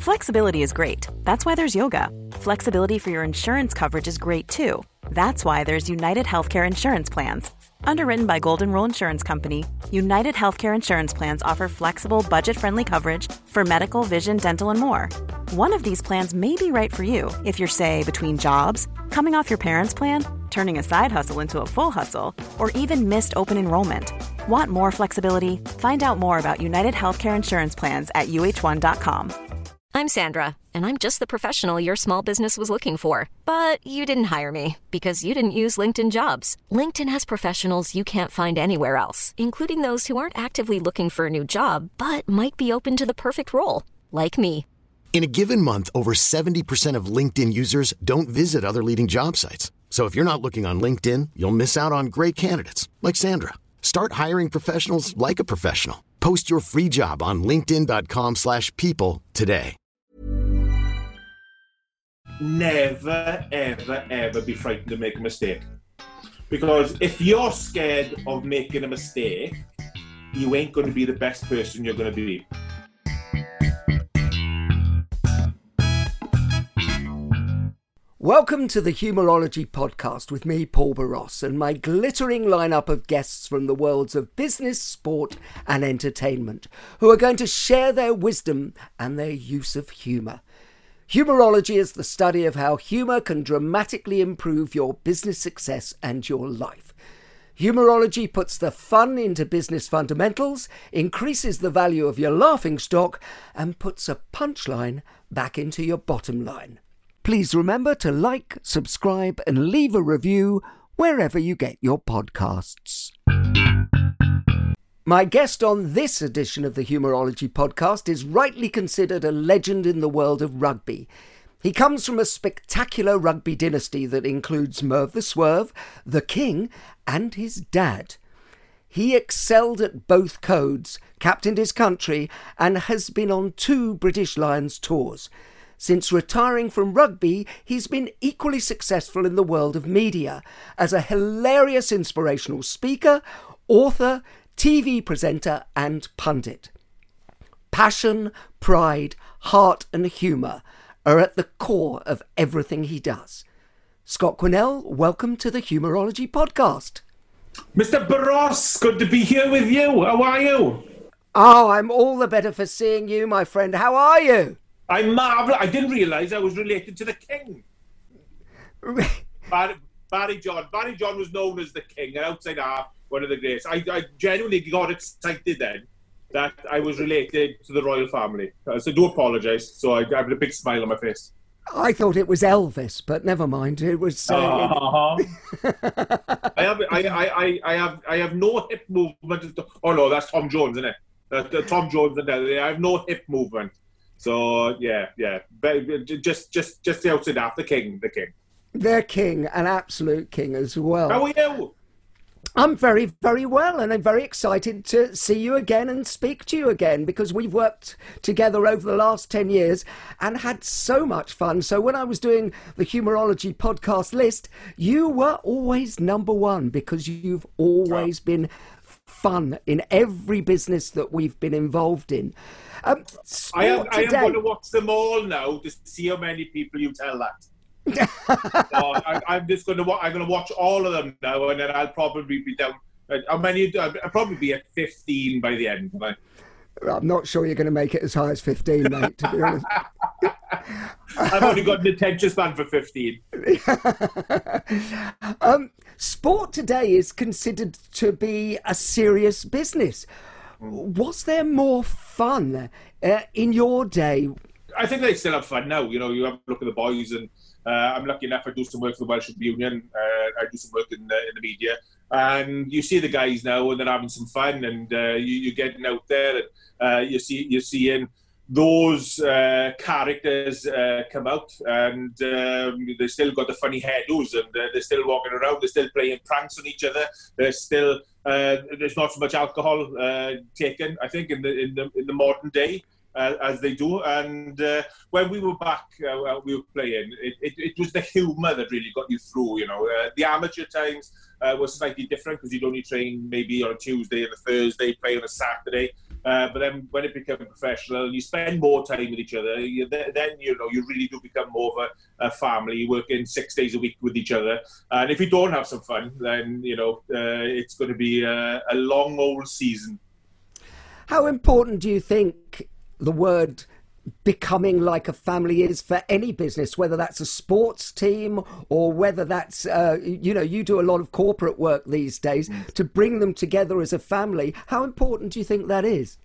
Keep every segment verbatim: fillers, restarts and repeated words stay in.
Flexibility is great. That's why there's yoga. Flexibility for your insurance coverage is great too. That's why there's United Healthcare Insurance Plans. Underwritten by Golden Rule Insurance Company, United Healthcare Insurance Plans offer flexible, budget-friendly coverage for medical, vision, dental, and more. One of these plans may be right for you if you're, say, between jobs, coming off your parents' plan, turning a side hustle into a full hustle, or even missed open enrollment. Want more flexibility? Find out more about United Healthcare Insurance Plans at U H one dot com. I'm Sandra, and I'm just the professional your small business was looking for. But you didn't hire me because you didn't use LinkedIn Jobs. LinkedIn has professionals you can't find anywhere else, including those who aren't actively looking for a new job, but might be open to the perfect role, like me. In a given month, over seventy percent of LinkedIn users don't visit other leading job sites. So if you're not looking on LinkedIn, you'll miss out on great candidates like Sandra. Start hiring professionals like a professional. Post your free job on linkedin dot com slash people today. Never, ever, ever be frightened to make a mistake. Because if you're scared of making a mistake, you ain't going to be the best person you're going to be. Welcome to the Humourology Podcast with me, Paul Barros, and my glittering lineup of guests from the worlds of business, sport and entertainment, who are going to share their wisdom and their use of humour. Humourology is the study of how humour can dramatically improve your business success and your life. Humourology puts the fun into business fundamentals, increases the value of your laughing stock, and puts a punchline back into your bottom line. Please remember to like, subscribe, and leave a review wherever you get your podcasts. My guest on this edition of the Humourology Podcast is rightly considered a legend in the world of rugby. He comes from a spectacular rugby dynasty that includes Merv the Swerve, the King, and his dad. He excelled at both codes, captained his country, and has been on two British Lions tours. Since retiring from rugby, he's been equally successful in the world of media as a hilarious inspirational speaker, author, T V presenter and pundit. Passion, pride, heart and humour are at the core of everything he does. Scott Quinnell, welcome to the Humourology Podcast. Mister Barros, good to be here with you. How are you? Oh, I'm all the better for seeing you, my friend. How are you? I'm marvellous. I didn't realise I was related to the King. Barry, Barry John. Barry John was known as the King, and outside half, one of the greats. I, I genuinely got excited then that I was related to the royal family. So I do apologise. So I, I have a big smile on my face. I thought it was Elvis, but never mind. It was. Uh, uh-huh. I have, I, I, I have, I have no hip movement. Oh no, that's Tom Jones, isn't it? That's Tom Jones, and I have no hip movement. So yeah, yeah. But just, just, just the outside half, the king, the king. The king, an absolute king as well. How are you? I'm very, very well, and I'm very excited to see you again and speak to you again, because we've worked together over the last ten years and had so much fun. So when I was doing the Humourology podcast list, you were always number one, because you've always been fun in every business that we've been involved in. Um, I am, I am today... going to watch them all now to see how many people you tell that. So I, I'm just going to I'm going to watch all of them now, and then I'll probably be down. How many? I'll probably be at fifteen by the end. Right? I'm not sure you're going to make it as high as fifteen, mate. To be honest, I've only got an attention span for fifteen. um, sport today is considered to be a serious business. Was there more fun uh, in your day? I think they still have fun now. You know, you have a look at the boys, and uh, I'm lucky enough I do some work for the Welsh Rugby Union. Uh, I do some work in the, in the media, and you see the guys now, and they're having some fun, and uh, you, you're getting out there, and uh, you see you're seeing those uh, characters uh, come out, and um, they still got the funny hairdos, and uh, they're still walking around. They're still playing pranks on each other. They're still uh, there's not so much alcohol uh, taken, I think, in the in the in the modern day. Uh, as they do, and uh, when we were back, uh, we were playing, it, it, it was the humour that really got you through, you know. Uh, the amateur times uh, was slightly different, because you'd only train maybe on a Tuesday and a Thursday, play on a Saturday, Uh, but then when it becomes professional, you spend more time with each other. You, then you know you really do become more of a, a family. You work in six days a week with each other, and if you don't have some fun, then you know uh, it's going to be a, a long old season. How important do you think the word becoming like a family is for any business, whether that's a sports team or whether that's, uh, you know, you do a lot of corporate work these days, to bring them together as a family? How important do you think that is?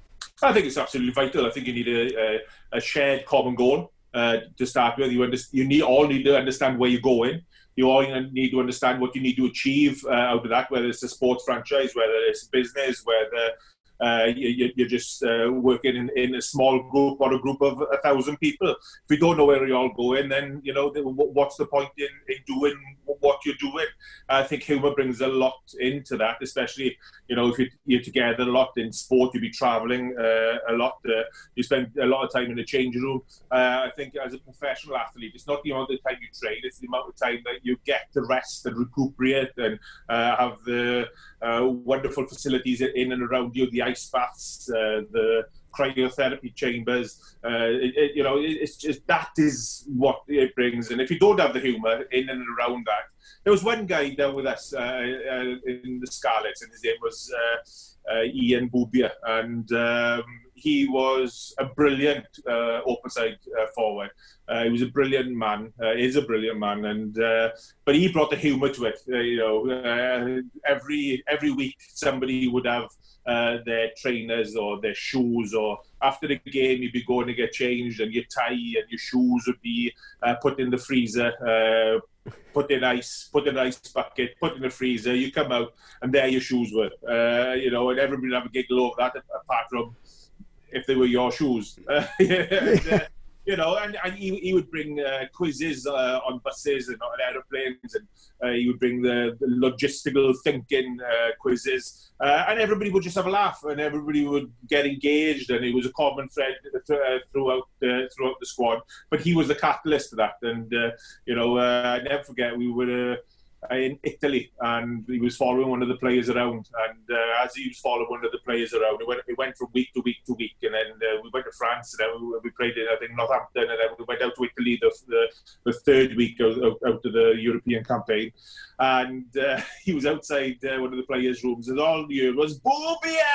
I think it's absolutely vital. I think you need a, a, a shared common goal uh, to start with. You, under, you need all need to understand where you're going. You all need to understand what you need to achieve uh, out of that, whether it's a sports franchise, whether it's business, whether Uh, you, you're just uh, working in, in a small group or a group of a thousand people. If you don't know where you're all going, then, you know, what's the point in, in doing what you're doing? I think humour brings a lot into that, especially, you know, if you're together a lot in sport, you'll be travelling uh, a lot. Uh, you spend a lot of time in the changing room. Uh, I think as a professional athlete, it's not the amount of time you train, it's the amount of time that you get to rest and recuperate and uh, have the uh, wonderful facilities in and around you, the ice baths, uh, the cryotherapy chambers. Uh, it, it, you know, it, it's just, that is what it brings. And if you don't have the humour in and around that, there was one guy down with us uh, uh, in the Scarlets, and his name was uh, uh, Ian Bubia, and um, he was a brilliant uh, open side uh, forward. Uh, he was a brilliant man. Uh, is a brilliant man, and uh, but he brought the humour to it. Uh, you know, uh, every every week somebody would have uh, their trainers or their shoes, or after the game you'd be going to get changed, and your tie and your shoes would be uh, put in the freezer. Uh, Put in ice, put in an ice bucket, put in the freezer. You come out, and there your shoes were. Uh, you know, and everybody would have a giggle over that, apart from if they were your shoes. Uh, and, uh, you know, and, and he, he would bring uh, quizzes uh, on buses and on aeroplanes, and uh, he would bring the, the logistical thinking uh, quizzes, uh, and everybody would just have a laugh, and everybody would get engaged, and it was a common thread uh, throughout uh, throughout the squad. But he was the catalyst to that, and uh, you know, uh, I never forget, we were uh, in Italy, and he was following one of the players around, and uh, as he was following one of the players around, it went, it went from week to week to week, and then uh, we went to France, and then we, we played in, I think, Northampton, and then we went out to Italy the the, the third week out, out of the European campaign, and uh, he was outside uh, one of the players' rooms, and all you heard was Bubia!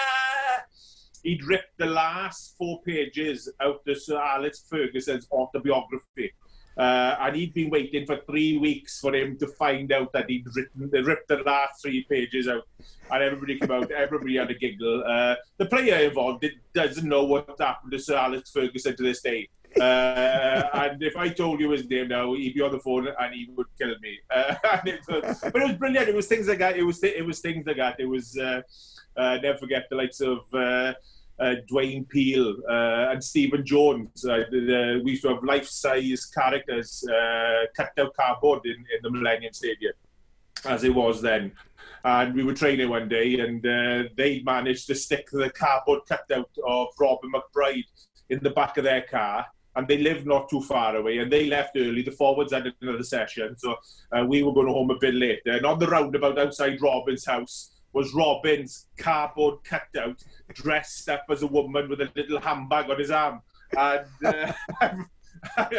He'd ripped the last four pages out of Sir Alex Ferguson's autobiography. Uh, and he'd been waiting for three weeks for him to find out that he'd written, they ripped the last three pages out, and everybody came out, everybody had a giggle. Uh, the player involved did, doesn't know what happened to Sir Alex Ferguson to this day. Uh, and if I told you his name now, he'd be on the phone and he would kill me. Uh, it was, but it was brilliant. It was things like that. It was, it was things like that. It was, uh, uh, never forget the likes of uh, Uh, Dwayne Peel uh, and Stephen Jones. Uh, the, the, we used to have life-size characters uh, cut out cardboard in, in the Millennium Stadium, as it was then. And we were training one day, and uh, they managed to stick the cardboard cutout of Robin McBride in the back of their car. And they lived not too far away, and they left early. The forwards had another session, so uh, we were going home a bit later. And on the roundabout outside Robin's house was Robin's cardboard cutout, dressed up as a woman with a little handbag on his arm. And uh,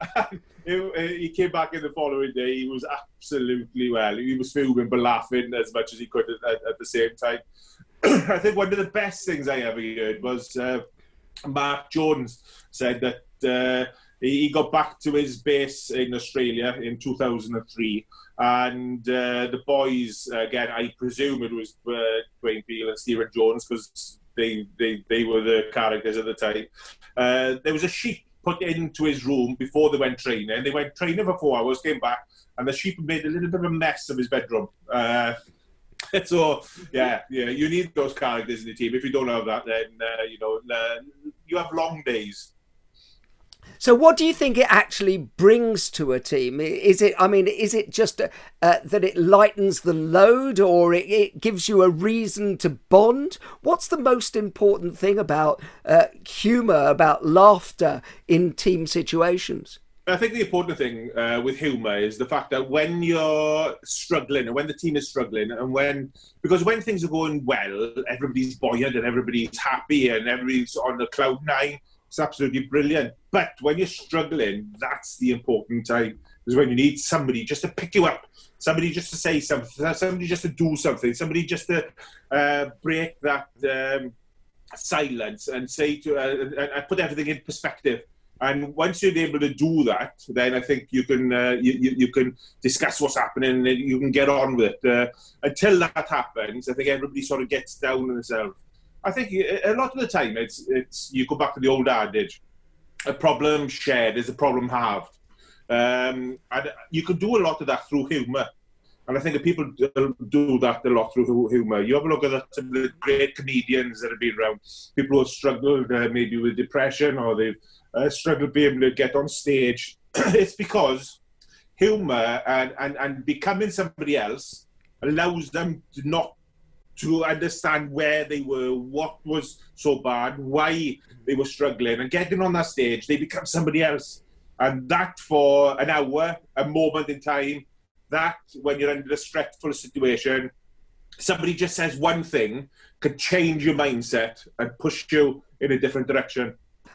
he came back in the following day. He was absolutely, well, he was fuming but laughing as much as he could at, at the same time. I think one of the best things I ever heard was uh, Mark Jones said that uh, he got back to his base in Australia in two thousand three, and uh, the boys, again, I presume it was uh, Dwayne Peel and Stephen Jones, because they, they, they were the characters at the time. Uh, there was a sheep put into his room before they went training. They went training for four hours, came back, and the sheep made a little bit of a mess of his bedroom. Uh, so, yeah, yeah, you need those characters in the team. If you don't have that, then, uh, you know, uh, you have long days. So what do you think it actually brings to a team? Is it, I mean, is it just uh, that it lightens the load, or it, it gives you a reason to bond? What's the most important thing about uh, humour, about laughter in team situations? I think the important thing uh, with humour is the fact that when you're struggling, and when the team is struggling, and when, because when things are going well, everybody's buoyant and everybody's happy and everybody's on the cloud nine. It's absolutely brilliant. But when you're struggling, that's the important time. Is when you need somebody just to pick you up, somebody just to say something, somebody just to do something, somebody just to uh, break that um, silence and say to, uh, and, and put everything in perspective. And once you're able to do that, then I think you can uh, you, you, you can discuss what's happening and you can get on with it. Uh, until that happens, I think everybody sort of gets down on themselves. I think a lot of the time it's it's you go back to the old adage: a problem shared is a problem halved. Um, and you can do a lot of that through humour. And I think that people do that a lot through humour. You have a look at some of the great comedians that have been around, people who have struggled uh, maybe with depression or they've uh, struggled being able to get on stage. It's because humour and, and, and becoming somebody else allows them to not to understand where they were, what was so bad, why they were struggling. And getting on that stage, they become somebody else. And that for an hour, a moment in time, that when you're under a stressful situation, somebody just says one thing could change your mindset and push you in a different direction.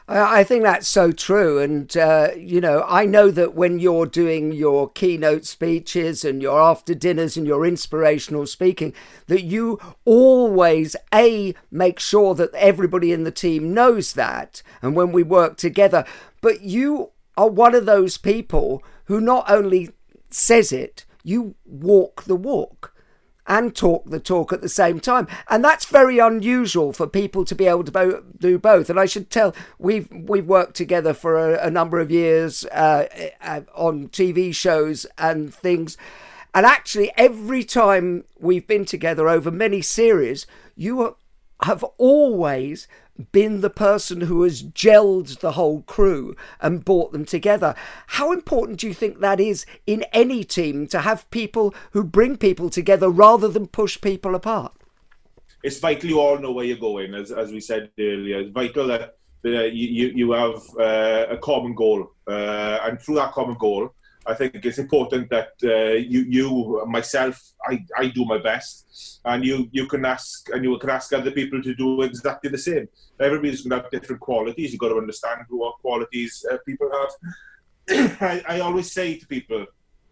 I think that's so true. And, uh, you know, I know that when you're doing your keynote speeches and your after dinners and your inspirational speaking, that you always, A, make sure that everybody in the team knows that. And when we work together, but you are one of those people who not only says it, you walk the walk and talk the talk at the same time. And that's very unusual for people to be able to bo- do both. And I should tell, we've we've worked together for a, a number of years uh, uh, on T V shows and things. And actually, every time we've been together over many series, you have always been the person who has gelled the whole crew and brought them together. How important do you think that is in any team, to have people who bring people together rather than push people apart? It's vital you all know where you're going, as as we said earlier. It's vital that uh, you, you have uh, a common goal. Uh, and through that common goal, I think it's important that uh, you, you, myself, I, I do my best, and you, you can ask, and you can ask other people to do exactly the same. Everybody's going to have different qualities. You've got to understand what qualities uh, people have. I, I always say to people,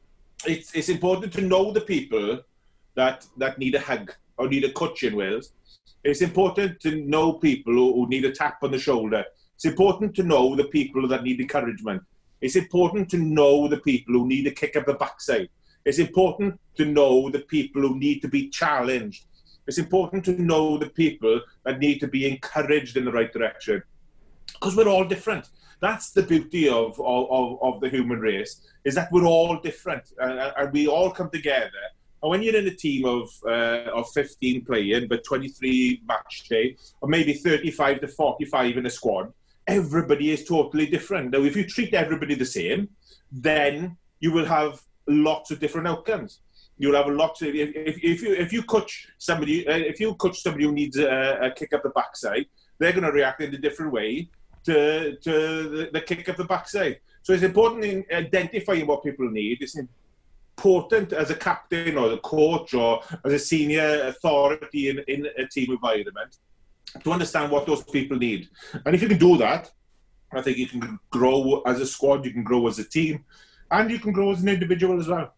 it's it's important to know the people that that need a hug or need a coaching with. It's important to know people who, who need a tap on the shoulder. It's important to know the people that need encouragement. It's important to know the people who need a kick up the backside. It's important to know the people who need to be challenged. It's important to know the people that need to be encouraged in the right direction. Because we're all different. That's the beauty of, of, of the human race, is that we're all different. And, and we all come together. And when you're in a team of uh, of fifteen playing, but twenty-three match day, or maybe thirty-five to forty-five in a squad, everybody is totally different. Now, if you treat everybody the same, then you will have lots of different outcomes. You'll have a lot of, if, if you if you coach somebody if you coach somebody who needs a, a kick up the backside, they're going to react in a different way to to the, the kick up the backside. So it's important in identifying what people need. It's important as a captain or the coach or as a senior authority in, in a team environment to understand what those people need. And if you can do that, I think you can grow as a squad, you can grow as a team, and you can grow as an individual as well.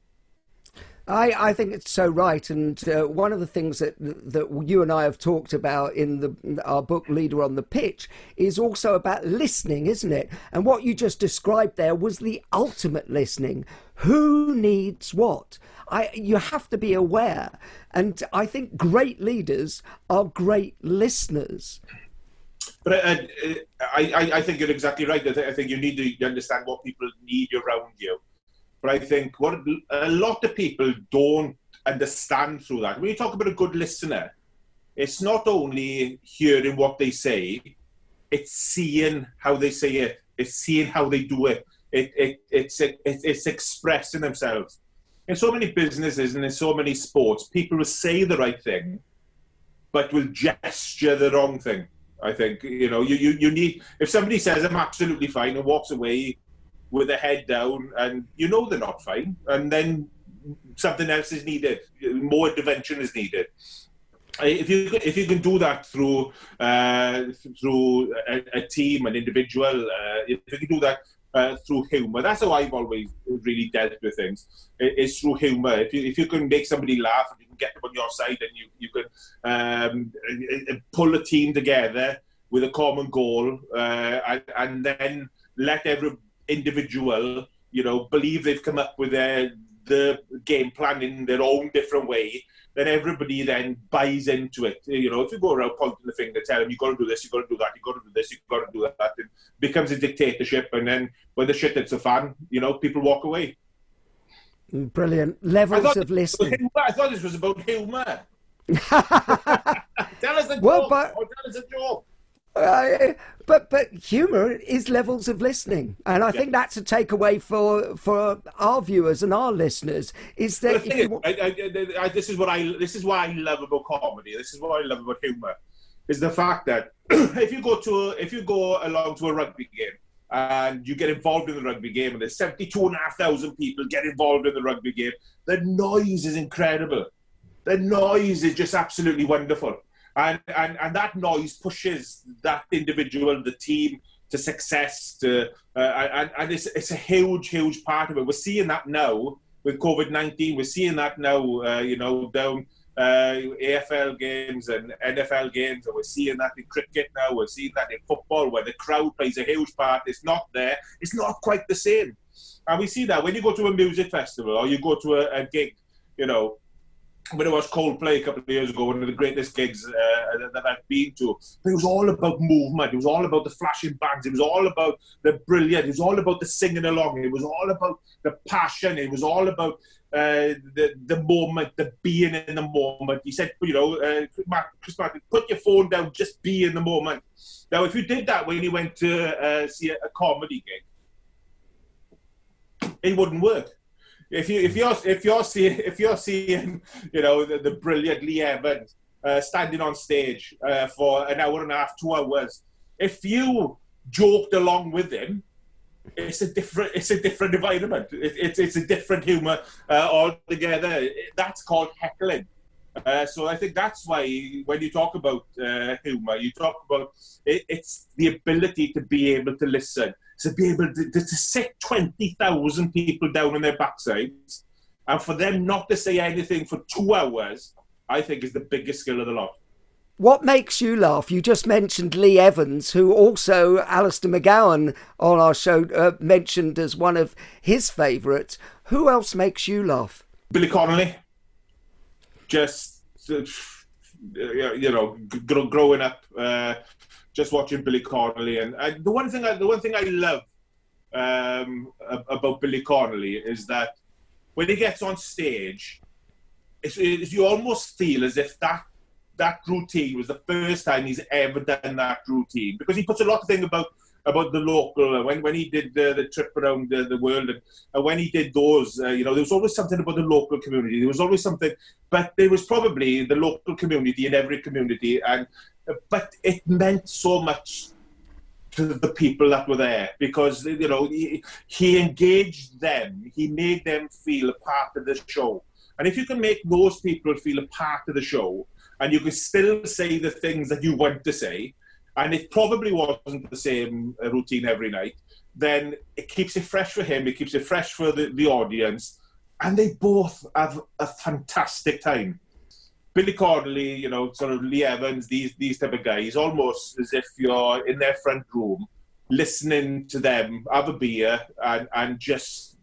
I, I think it's so right, and uh, one of the things that that you and I have talked about in the our book Leader on the Pitch is also about listening, isn't it? And what you just described there was the ultimate listening. Who needs what? I you have to be aware, and I think great leaders are great listeners. But uh, I, I I think you're exactly right. I, th- I think you need to understand what people need around you. But I think what a lot of people don't understand through that. When you talk about a good listener, it's not only hearing what they say, it's seeing how they say it. It's seeing how they do it. It, it it's it, it's expressing themselves. In so many businesses and in so many sports, people will say the right thing, but will gesture the wrong thing. I think, you know, you, you, you need, if somebody says I'm absolutely fine and walks away, with their head down, and you know they're not fine, and then something else is needed, more intervention is needed. If you if you can do that through uh, through a, a team, an individual, uh, if you can do that uh, through humour, that's how I've always really dealt with things. It's through humour. If you if you can make somebody laugh, you can get them on your side, and you you can um, pull a team together with a common goal, uh, and, and then let every individual, you know, believe they've come up with their the game plan in their own different way, then everybody then buys into it. You know, if you go around pointing the finger, tell them, you've got to do this, you've got to do that, you've got to do this, you've got to do that, it becomes a dictatorship, and then when the shit hits the fan, you know, people walk away. Brilliant. Levels of listening. I thought this was about humour. Tell us a joke, well, but, or tell us a joke. Uh, but but humour is levels of listening, and I yeah. think that's a takeaway for for our viewers and our listeners. Is that if you... I, I, I, this is what I this is what I love about comedy. This is what I love about humour, is the fact that if you go to a, if you go along to a rugby game and you get involved in the rugby game, and there's seventy-two and a half thousand people get involved in the rugby game, the noise is incredible. The noise is just absolutely wonderful. And, and and that noise pushes that individual, the team, to success. To uh, and and it's it's a huge, huge part of it. We're seeing that now with COVID nineteen. We're seeing that now, uh, you know, down uh, A F L games and N F L games, and we're seeing that in cricket now. We're seeing that in football, where the crowd plays a huge part. It's not there. It's not quite the same. And we see that when you go to a music festival or you go to a, a gig, you know. When I watched Coldplay a couple of years ago, one of the greatest gigs uh, that I've been to, but it was all about movement. It was all about the flashing bands. It was all about the brilliant. It was all about the singing along. It was all about the passion. It was all about uh, the the moment, the being in the moment. He said, you know, uh, Chris Martin, put your phone down, just be in the moment. Now, if you did that when you went to uh, see a, a comedy gig, it wouldn't work. If you if you're if you're seeing if you're seeing you know the, the brilliant Lee Evans uh, standing on stage uh, for an hour and a half, two hours, if you joked along with him, it's a different it's a different environment. It, it's it's a different humour uh, altogether. That's called heckling. Uh, so I think that's why when you talk about uh, humour, you talk about it, it's the ability to be able to listen. To be able to, to, to sit twenty thousand people down on their backsides, and for them not to say anything for two hours, I think is the biggest skill of the lot. What makes you laugh? You just mentioned Lee Evans, who also Alistair McGowan on our show uh, mentioned as one of his favourites. Who else makes you laugh? Billy Connolly. Just, uh, you know, g- growing up... Uh, Just watching Billy Connolly, and I, the one thing I, the one thing I love um, about Billy Connolly is that when he gets on stage, it's, it's, you almost feel as if that that routine was the first time he's ever done that routine, because he puts a lot of things about about the local. When when he did the, the trip around the, the world, and, and when he did those, uh, you know, there was always something about the local community. There was always something, but there was probably the local community in every community, and. But it meant so much to the people that were there, because, you know, he, he engaged them. He made them feel a part of the show. And if you can make those people feel a part of the show, and you can still say the things that you want to say, and it probably wasn't the same routine every night, then it keeps it fresh for him, it keeps it fresh for the, the audience, and they both have a fantastic time. Billy Connolly, you know, sort of Lee Evans, these these type of guys, almost as if you're in their front room, listening to them have a beer and, and just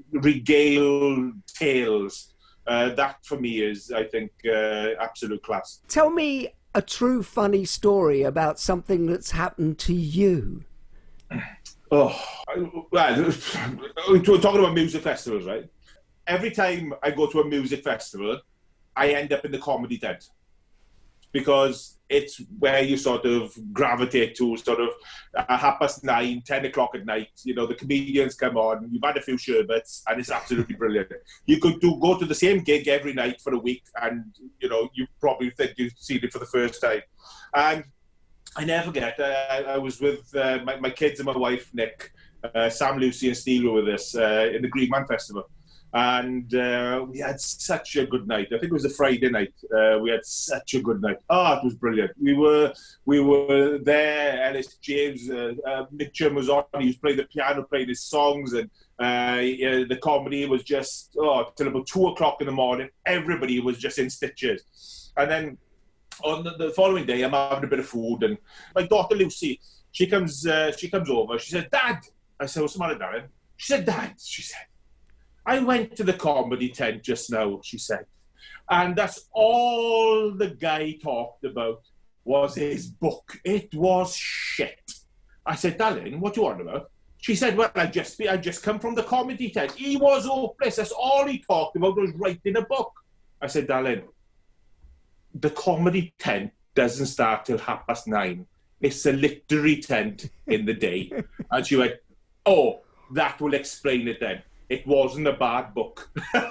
regale tales. Uh, that, for me, is, I think, uh, absolute class. Tell me a true funny story about something that's happened to you. Oh, well, we're talking about music festivals, right? Every time I go to a music festival, I end up in the comedy tent, because it's where you sort of gravitate to, sort of uh, half past nine, ten o'clock at night. You know, the comedians come on, you've had a few sherbets, and it's absolutely brilliant. You could do go to the same gig every night for a week, and, you know, you probably think you've seen it for the first time. And I never forget, uh, I was with uh, my, my kids and my wife, Nick, Uh, Sam, Lucy and Steve were with us uh, in the Green Man Festival. And uh, we had such a good night. I think it was a Friday night. Uh, we had such a good night. Oh, it was brilliant. We were we were there. Ellis James, uh, uh, Mitchum was on. He was playing the piano, playing his songs, and uh, yeah, the comedy was just oh till about two o'clock in the morning. Everybody was just in stitches. And then on the, the following day, I'm having a bit of food, and my daughter Lucy, she comes uh, she comes over. She said, "Dad," I said, "What's the matter, darling?" She said, "Dad," she said, "I went to the comedy tent just now," she said, "and that's all the guy talked about was his book. It was shit." I said, "Darling, what do you want about?" She said, "Well, I just I just come from the comedy tent. He was hopeless. That's all he talked about was writing a book." I said, "Darling, the comedy tent doesn't start till half past nine. It's a literary tent in the day." And she went, "Oh, that will explain it then. It wasn't a bad book." And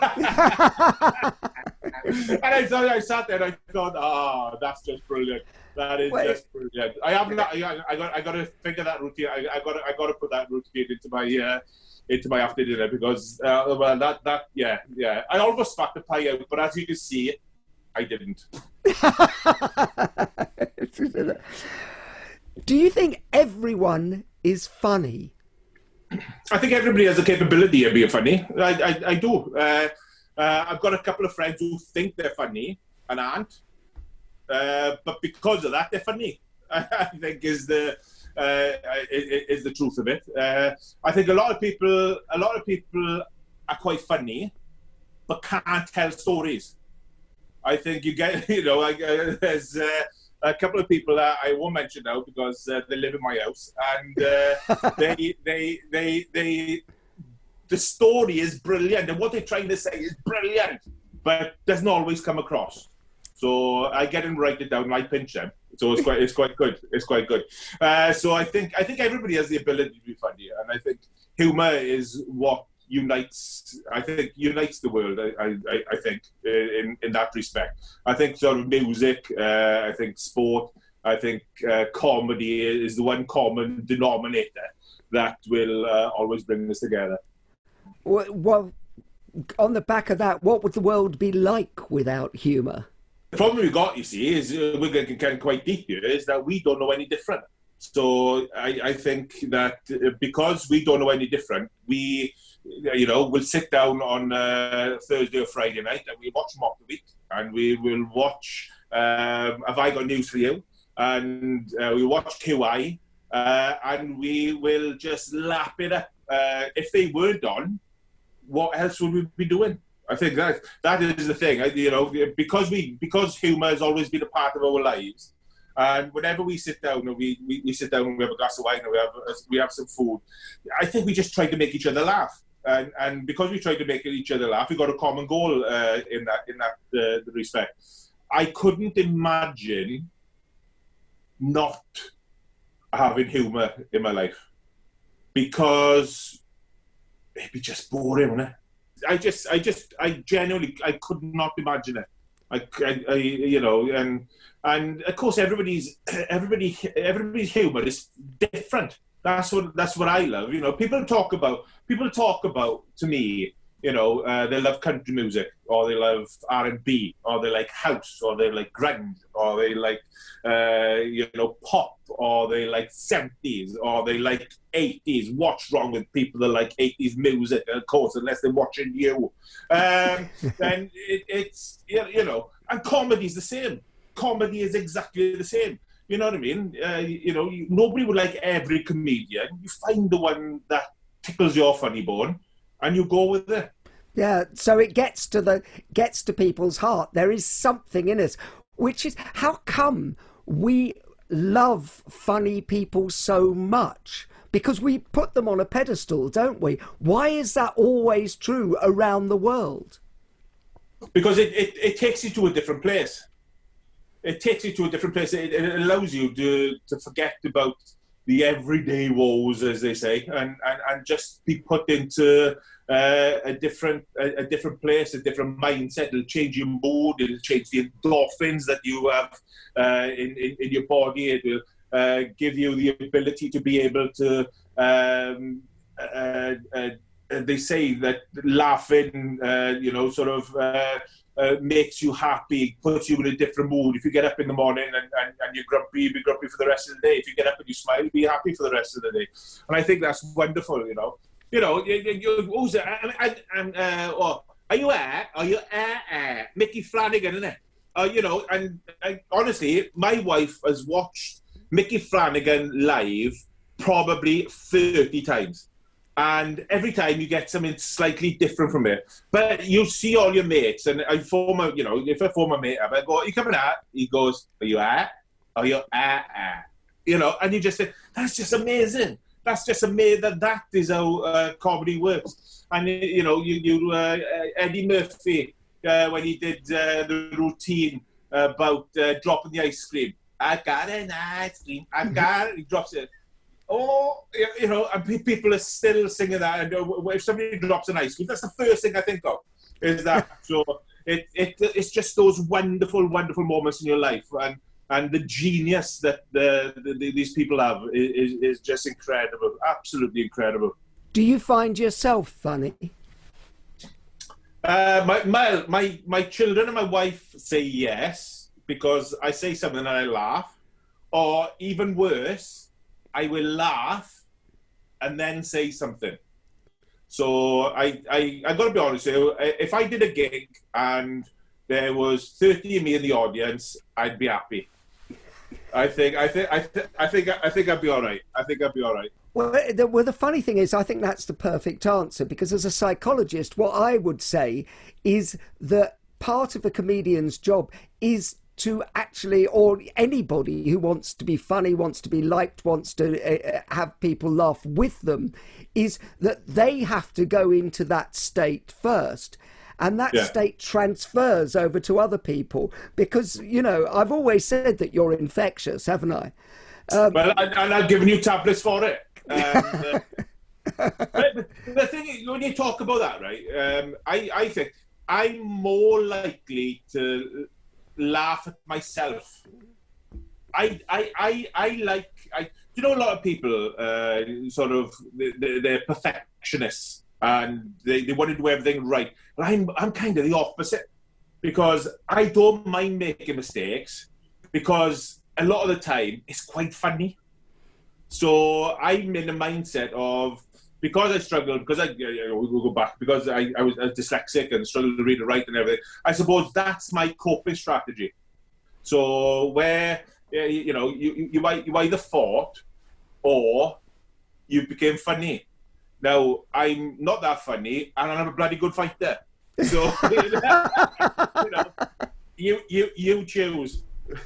I, thought, I sat there and I thought, ah, oh, that's just brilliant. That is Wait. just brilliant. I haven't. I, I got. I got to figure that routine. I, I got. I got to put that routine into my uh, into my after dinner because uh, well, that that yeah yeah. I almost spat the pie out, but as you can see, I didn't. Do you think everyone is funny? I think everybody has the capability of being funny. I, I, I do. Uh, uh, I've got a couple of friends who think they're funny and aren't. Uh, but because of that, they're funny. I think is the uh, is the truth of it. Uh, I think a lot of people, a lot of people are quite funny, but can't tell stories. I think you get, you know, like, uh, there's. Uh, A couple of people uh, I won't mention now because uh, they live in my house, and uh, they, they, they, they, the story is brilliant, and what they're trying to say is brilliant, but doesn't always come across. So I get them, write it down, and I pinch them. So it's quite, it's quite good. It's quite good. Uh, so I think, I think everybody has the ability to be funny, and I think humour is what unites. I think unites the world. I, I, I think in in that respect. I think sort of music. Uh, I think sport. I think uh, comedy is the one common denominator that will uh, always bring us together. Well, well, on the back of that, what would the world be like without humour? The problem we've got, you see, is uh, we're getting kind of quite deep here, is that we don't know any different. So I, I think that because we don't know any different, we, you know, we'll sit down on uh, Thursday or Friday night and we watch Mock the Week, and we will watch um, Have I Got News For You? And uh, we watch Q I, uh, and we will just lap it up. Uh, if they weren't on, what else would we be doing? I think that that is the thing, you know, because we because humour has always been a part of our lives. And whenever we sit down and we, we, we sit down and we have a glass of wine and we have we have some food, I think we just try to make each other laugh. And and because we try to make each other laugh, we got a common goal uh, in that in that uh, respect. I couldn't imagine not having humour in my life because it'd be just boring, wouldn't it? I just, I just, I genuinely, I could not imagine it. I, I, I you know, and and of course, everybody's, everybody, everybody's humour is different. That's what, that's what I love. You know, people talk about, people talk about to me. You know, uh, they love country music, or they love R and B, or they like house, or they like grunge, or they like, uh, you know, pop, or they like seventies, or they like eighties. What's wrong with people that like eighties music? Of course, unless they're watching you. Um, then it, it's, you know, and comedy is the same. Comedy is exactly the same. You know what I mean? Uh, you know, you, nobody would like every comedian. You find the one that tickles your funny bone, and you go with it. Yeah, so it gets to the gets to people's heart. There is something in us, which is how come we love funny people so much? Because we put them on a pedestal, don't we? Why is that always true around the world? Because it, it, it takes you to a different place. It takes you to a different place. It, it allows you to to forget about the everyday woes, as they say, and, and, and just be put into uh, a different a, a different place, a different mindset. It'll change your mood. It'll change the endorphins that you have uh, in, in, in your body. It will uh, give you the ability to be able to um, uh, uh, they say that laughing, uh, you know, sort of uh, uh, makes you happy, puts you in a different mood. If you get up in the morning and, and, and you're grumpy, you'll be grumpy for the rest of the day. If you get up and you smile, you'll be happy for the rest of the day. And I think that's wonderful, you know. You know, you, you, who's it? And, and, and uh, oh, are you there? Are you there? Uh, Mickey Flanagan, isn't it? Uh, you know, and, and honestly, my wife has watched Mickey Flanagan live probably thirty times. And every time you get something slightly different from it. But you see all your mates, and I form a, you know, if I form a mate up, I go, are you coming out? He goes, are you at? Are you at? at? You know, and you just say, that's just amazing. That's just amazing. That, that is how uh, comedy works. And, you know, you, you uh, Eddie Murphy, uh, when he did uh, the routine about uh, dropping the ice cream. I got an ice cream. I got it. He drops it. Oh, you know, and people are still singing that. And if somebody drops an ice cream, that's the first thing I think of, is that. So it, it it's just those wonderful, wonderful moments in your life. And and the genius that the, the, these people have is, is just incredible, absolutely incredible. Do you find yourself funny? Uh, my, my, my, my children and my wife say yes, because I say something and I laugh. Or even worse, I will laugh and then say something. So I, I, I got to be honest with you, if I did a gig and there was thirty of me in the audience, I'd be happy. I think, I think, I, th- I think, I think I'd be all right. I think I'd be all right. Well the, well, the funny thing is, I think that's the perfect answer, because as a psychologist, what I would say is that part of a comedian's job is to actually, or anybody who wants to be funny, wants to be liked, wants to uh, have people laugh with them, is that they have to go into that state first. And that yeah. state transfers over to other people, because, you know, I've always said that you're infectious, haven't I? Um, well, I, and I've given you tablets for it. Um, uh, but the thing is, when you talk about that, right, um, I, I think I'm more likely to laugh at myself. I, I, I, I like, I, you know, a lot of people uh, sort of, they're, they're perfectionists and they, they want to do everything right. But I'm, I'm kind of the opposite, because I don't mind making mistakes, because a lot of the time it's quite funny. So I'm in the mindset of, because I struggled, because I, you know, we'll go back, because I, I was dyslexic and struggled to read and write and everything, I suppose that's my coping strategy. So where, you know, you, you, you either fought or you became funny. Now, I'm not that funny, and I'm a bloody good fighter. So, you know, you, you, you choose.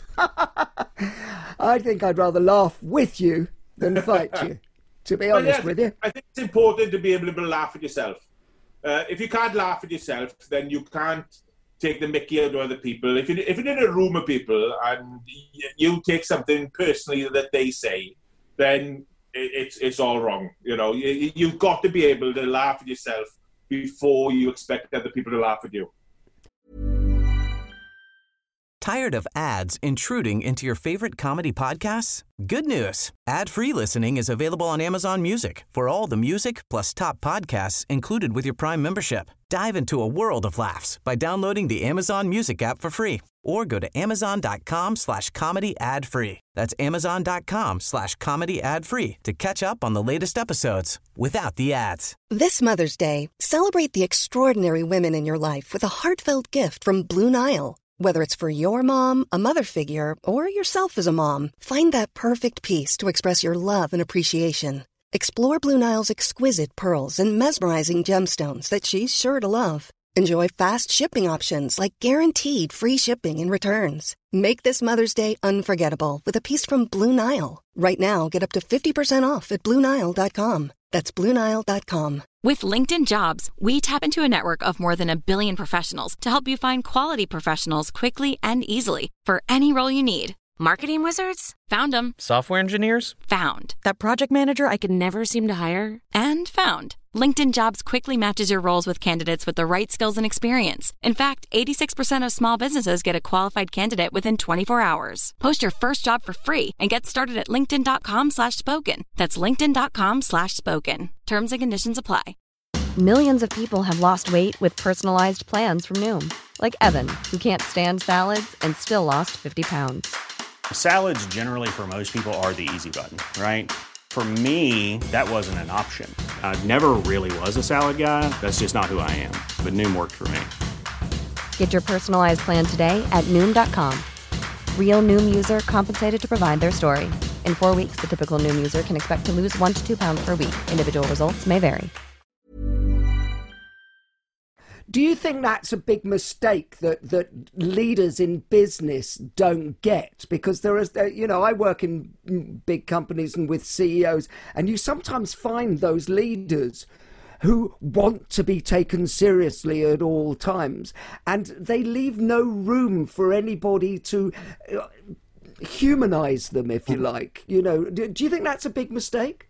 I think I'd rather laugh with you than fight you, to be honest yeah, with you. I think it's important to be able to laugh at yourself. Uh, if you can't laugh at yourself, then you can't take the mickey out of other people. If, you, if you're in a room of people and you take something personally that they say, then it's it's all wrong. You know, you, you've got to be able to laugh at yourself before you expect other people to laugh at you. Tired of ads intruding into your favorite comedy podcasts? Good news. Ad-free listening is available on Amazon Music for all the music plus top podcasts included with your Prime membership. Dive into a world of laughs by downloading the Amazon Music app for free, or go to amazon.com slash comedy ad free. That's amazon.com slash comedy ad free to catch up on the latest episodes without the ads. This Mother's Day, celebrate the extraordinary women in your life with a heartfelt gift from Blue Nile. Whether it's for your mom, a mother figure, or yourself as a mom, find that perfect piece to express your love and appreciation. Explore Blue Nile's exquisite pearls and mesmerizing gemstones that she's sure to love. Enjoy fast shipping options like guaranteed free shipping and returns. Make this Mother's Day unforgettable with a piece from Blue Nile. Right now, get up to fifty percent off at Blue Nile dot com. That's Blue Nile dot com. With LinkedIn Jobs, we tap into a network of more than a billion professionals to help you find quality professionals quickly and easily for any role you need. Marketing wizards? Found them. Software engineers? Found. That project manager I could never seem to hire? And found. LinkedIn Jobs quickly matches your roles with candidates with the right skills and experience. In fact, eighty-six percent of small businesses get a qualified candidate within twenty-four hours. Post your first job for free and get started at linkedin.com slash spoken. That's linkedin.com slash spoken. Terms and conditions apply. Millions of people have lost weight with personalized plans from Noom. Like Evan, who can't stand salads and still lost fifty pounds. Salads generally for most people are the easy button, right? For me, that wasn't an option. I never really was a salad guy. That's just not who I am. But Noom worked for me. Get your personalized plan today at Noom dot com. Real Noom user compensated to provide their story. In four weeks, the typical Noom user can expect to lose one to two pounds per week. Individual results may vary. Do you think that's a big mistake that, that leaders in business don't get? Because there is, you know, I work in big companies and with C E Os, and you sometimes find those leaders who want to be taken seriously at all times, and they leave no room for anybody to humanize them, if you like. You know, do, do you think that's a big mistake?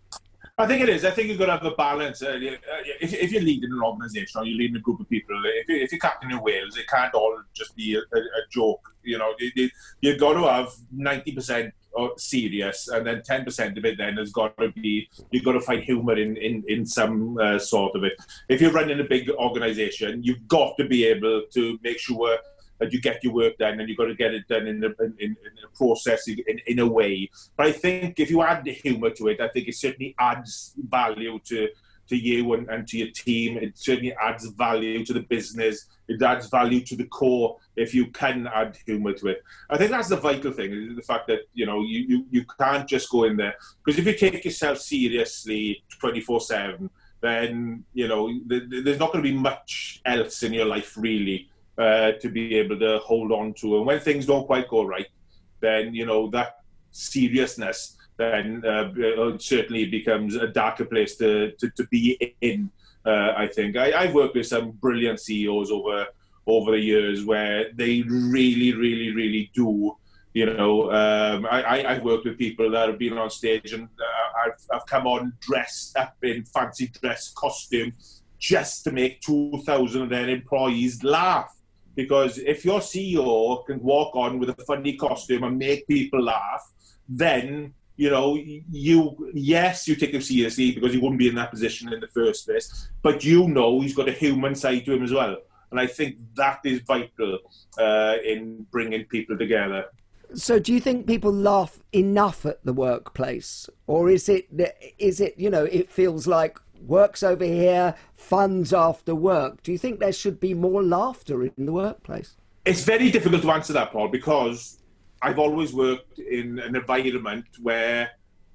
I think it is. I think you've got to have a balance. Uh, if, if you're leading an organisation or you're leading a group of people, if, you, if you're captain in Wales, it can't all just be a, a, a joke. You know, you, you, you've got to have ninety percent serious, and then ten percent of it then has got to be, you've got to find humour in, in, in some uh, sort of it. If you're running a big organisation, you've got to be able to make sure that you get your work done, and you've got to get it done in a, in, in a process, in, in a way. But I think if you add the humour to it, I think it certainly adds value to, to you and, and to your team. It certainly adds value to the business. It adds value to the core if you can add humour to it. I think that's the vital thing, the fact that, you know, you, you, you can't just go in there. Because if you take yourself seriously twenty-four seven, then, you know, th- there's not going to be much else in your life, really, Uh, to be able to hold on to. And when things don't quite go right, then, you know, that seriousness then uh, certainly becomes a darker place to, to, to be in, uh, I think. I, I've worked with some brilliant C E Os over over the years where they really, really, really do, you know, um, I, I, I've worked with people that have been on stage and uh, I've, I've come on dressed up in fancy dress costume just to make two thousand of their employees laugh. Because if your C E O can walk on with a funny costume and make people laugh, then, you know, you, yes, you take him seriously because he wouldn't be in that position in the first place, but you know he's got a human side to him as well. And I think that is vital uh, in bringing people together. So do you think people laugh enough at the workplace? Or is it, is it, you know, it feels like work's over here, fun's after work? Do you think there should be more laughter in the workplace? It's very difficult to answer that, Paul, because I've always worked in an environment where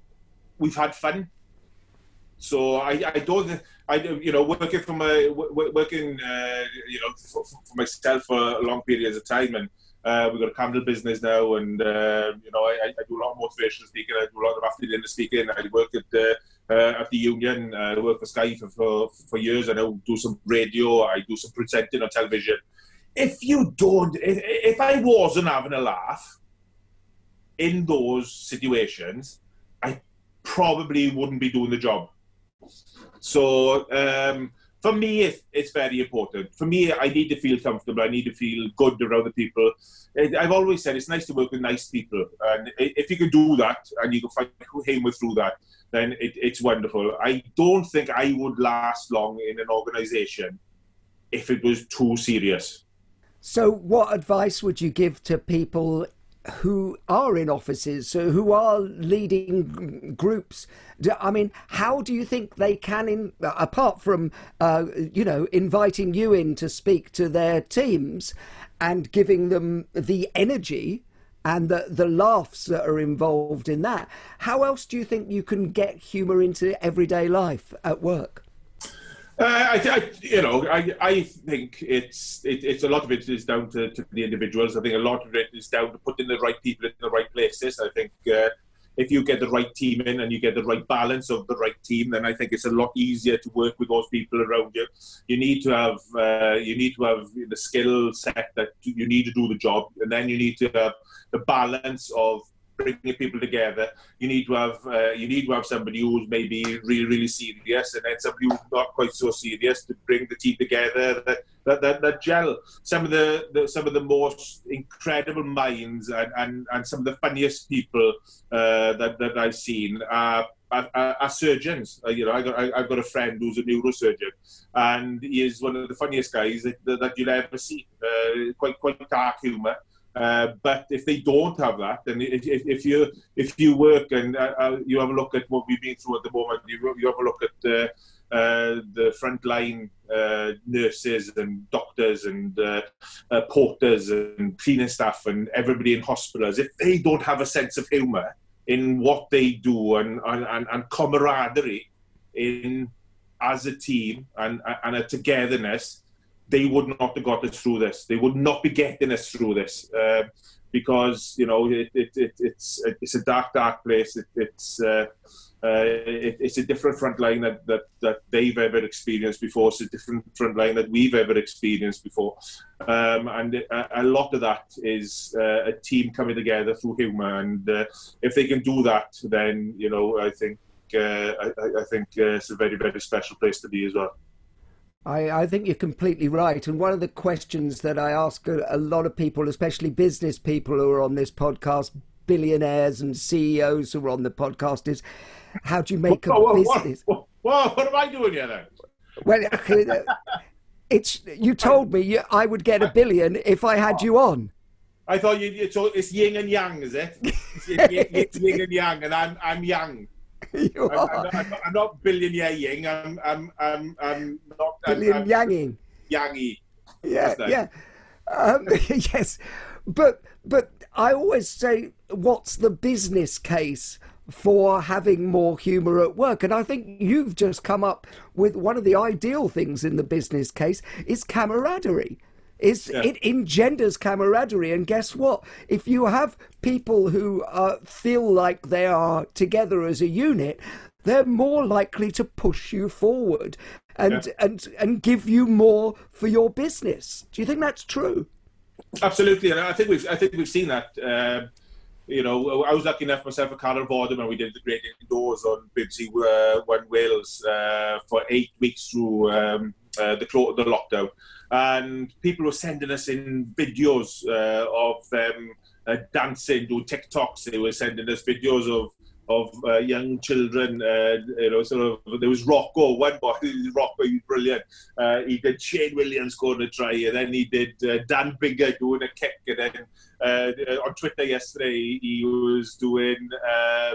we've had fun. So I, I don't, I, you know, working for my, working, uh, you know, for, for myself for long periods of time, and uh, we've got a candle business now, and uh, you know, I, I do a lot of motivational speaking. I do a lot of after dinner speaking. I work at the uh, at the union. Uh, I work for Sky for, for for years. I now do some radio. I do some presenting on television. If you don't, if, if I wasn't having a laugh in those situations, I probably wouldn't be doing the job. So um, for me, it, it's very important. For me, I need to feel comfortable. I need to feel good around the people. I've always said it's nice to work with nice people. And if you can do that and you can find humour through that, then it, it's wonderful. I don't think I would last long in an organisation if it was too serious. So what advice would you give to people who are in offices, so who are leading groups? I mean, how do you think they can, in, apart from, uh, you know, inviting you in to speak to their teams and giving them the energy and the, the laughs that are involved in that, how else do you think you can get humour into everyday life at work? Uh, I, I, you know, I, I think it's it, it's a lot of it is down to, to the individuals. I think a lot of it is down to putting the right people in the right places. I think uh, if you get the right team in and you get the right balance of the right team, then I think it's a lot easier to work with those people around you. You need to have uh, you need to have the skill set that you need to do the job, and then you need to have the balance of bringing people together. You need to have uh, you need to have somebody who's maybe really really serious, and then somebody who's not quite so serious to bring the team together. That that that, that gel. Some of the, the some of the most incredible minds and, and, and some of the funniest people uh, that that I've seen are. Are, are surgeons. Uh, you know, I got, I, I've got a friend who's a neurosurgeon, and he is one of the funniest guys that, that you'll ever see. Uh, quite quite dark humour. Uh, but if they don't have that, then if, if, if you if you work and uh, you have a look at what we've been through at the moment, you, you have a look at uh, uh, the frontline uh, nurses and doctors and uh, uh, porters and cleaning staff and everybody in hospitals. If they don't have a sense of humour in what they do and and, and camaraderie in as a team and and a togetherness, they would not have got us through this. They would not be getting us through this uh, because you know it, it, it, it's it's a dark dark place. It, it's uh, uh, it, it's a different front line that, that that they've ever experienced before. It's a different front line that we've ever experienced before, um, and a, a lot of that is uh, a team coming together through humour. And uh, if they can do that, then you know I think uh, I, I think uh, it's a very very special place to be as well. I, I think you're completely right. And one of the questions that I ask a, a lot of people, especially business people who are on this podcast, billionaires and C E Os who are on the podcast, is how do you make a whoa, whoa, business? Whoa, whoa, what am I doing here then? Well, it's you told me you, I would get a billion if I had you on. I thought you, you told, it's yin and yang, is it? It's yin, it's yin and yang, and I'm I'm yang. You I'm, are. I'm, not, I'm, not, I'm not billionaire Ying. I'm I'm I'm I'm not Billion I'm, I'm Yanging. Yangy. Yeah, yeah. Um, yes, but but I always say, what's the business case for having more humour at work? And I think you've just come up with one of the ideal things in the business case is camaraderie. Is yeah. It engenders camaraderie, and guess what? If you have people who uh, feel like they are together as a unit, they're more likely to push you forward and yeah. and and give you more for your business. Do you think that's true? Absolutely, and I think we've I think we've seen that. Uh, you know, I was lucky enough myself at Carol Borden when we did the Great Indoors on B B C uh, One Wales uh, for eight weeks through um, uh, the the lockdown. And people were sending us in videos uh, of them uh, dancing, doing TikToks. They were sending us videos of of uh, young children. Uh, you know, sort of. There was Rocco, one boy. Rocco, he was brilliant. Uh, he did Shane Williams going to try, and then he did uh, Dan Bigger doing a kick, and then uh, on Twitter yesterday he was doing. Um,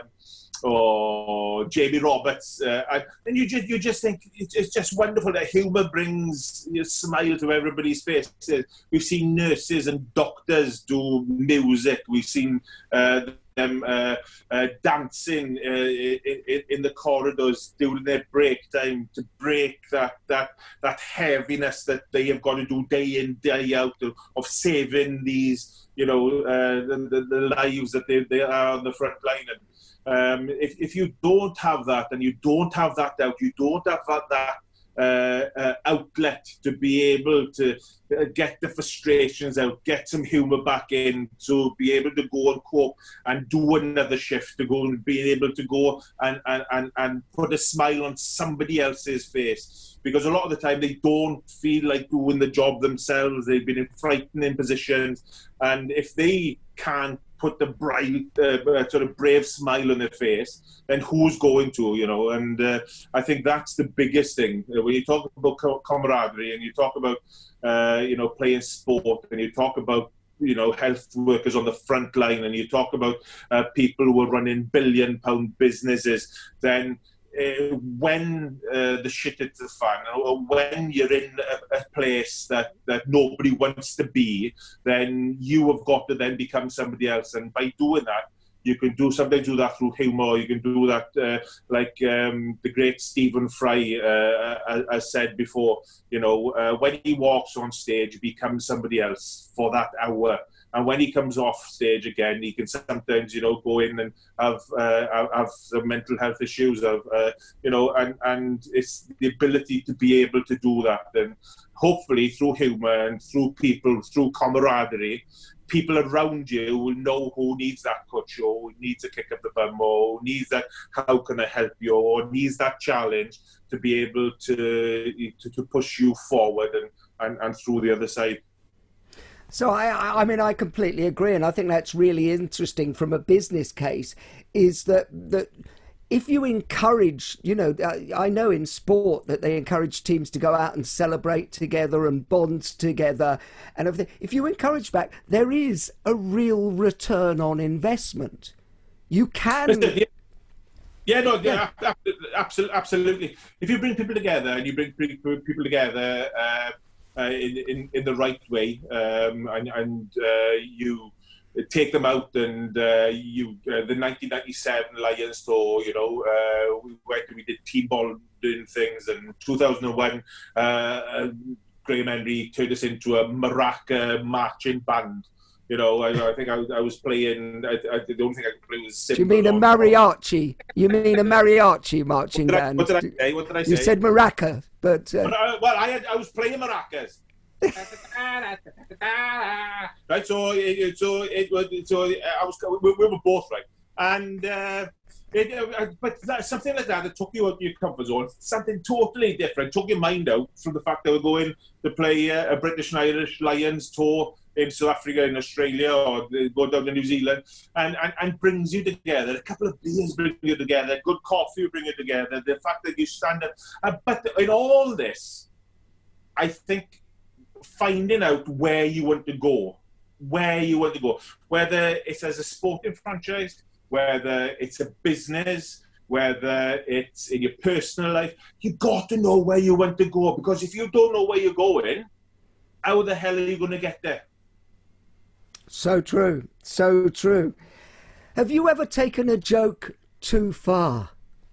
or Jamie Roberts, uh, and, and you just you just think it's just wonderful that humour brings a smile to everybody's face. We've seen nurses and doctors do music. We've seen uh, them uh, uh, dancing uh, in, in the corridors during their break time to break that that that heaviness that they have got to do day in day out of, of saving these you know uh, the, the, the lives that they they are on the front line. And, Um, if, if you don't have that and you don't have that out, you don't have that, that uh, uh, outlet to be able to uh, get the frustrations out, get some humour back in, to be able to go and cope and do another shift, to go and be able to go and, and, and, and put a smile on somebody else's face. Because a lot of the time they don't feel like doing the job themselves. They've been in frightening positions. And if they can't put the bright, uh, sort of brave smile on their face, then who's going to, you know? And uh, I think that's the biggest thing. When you talk about camaraderie and you talk about, uh, you know, playing sport, and you talk about, you know, health workers on the front line, and you talk about uh, people who are running billion pound businesses, then Uh, when uh, the shit hits the fan, or when you're in a, a place that, that nobody wants to be, then you have got to then become somebody else. And by doing that, you can do sometimes do that through humour. You can do that uh, like um, the great Stephen Fry uh, has said before. You know, uh, when he walks on stage, he becomes somebody else for that hour. And when he comes off stage again, he can sometimes, you know, go in and have uh, have some mental health issues, of uh, you know, and and it's the ability to be able to do that, and hopefully through humour and through people, through camaraderie, people around you will know who needs that coach, or who needs a kick up the bum, or who needs that how can I help you, or needs that challenge to be able to to, to push you forward and, and, and through the other side. So I I mean I completely agree, and I think that's really interesting from a business case, is that that if you encourage, you know, I know in sport that they encourage teams to go out and celebrate together and bond together and everything. If you encourage that, there is a real return on investment. You can... Yeah, no, yeah, absolutely, absolutely. If you bring people together and you bring people together uh, uh, in, in in the right way, um, and, and uh, you take them out, and uh, you uh, the nineteen ninety-seven Lions tour, you know, uh, we went, we did team bonding things, and two thousand one, uh, Graham Henry turned us into a maraca marching band. You know, I, I think I, I was playing. I, I, the only thing I could play was. Do you mean a mariachi? You mean a mariachi marching band? What did I say? What did I say? You said maraca, but. Uh... but I, well, I had, I was playing maracas. Right, so it, so it was so I was we, we were both right, and uh, it, uh, but that, something like that that took you out of your comfort zone, something totally different, took your mind out from the fact that we're going to play uh, a British and Irish Lions tour in South Africa, in Australia, or go down to New Zealand, and, and, and brings you together. A couple of beers bring you together, good coffee bring you together. The fact that you stand up, uh, but in all this, I think. Finding out where you want to go, where you want to go, whether it's as a sporting franchise, whether it's a business, whether it's in your personal life, you got to know where you want to go, because if you don't know where you're going, how the hell are you going to get there? So true, so true. Have you ever taken a joke too far?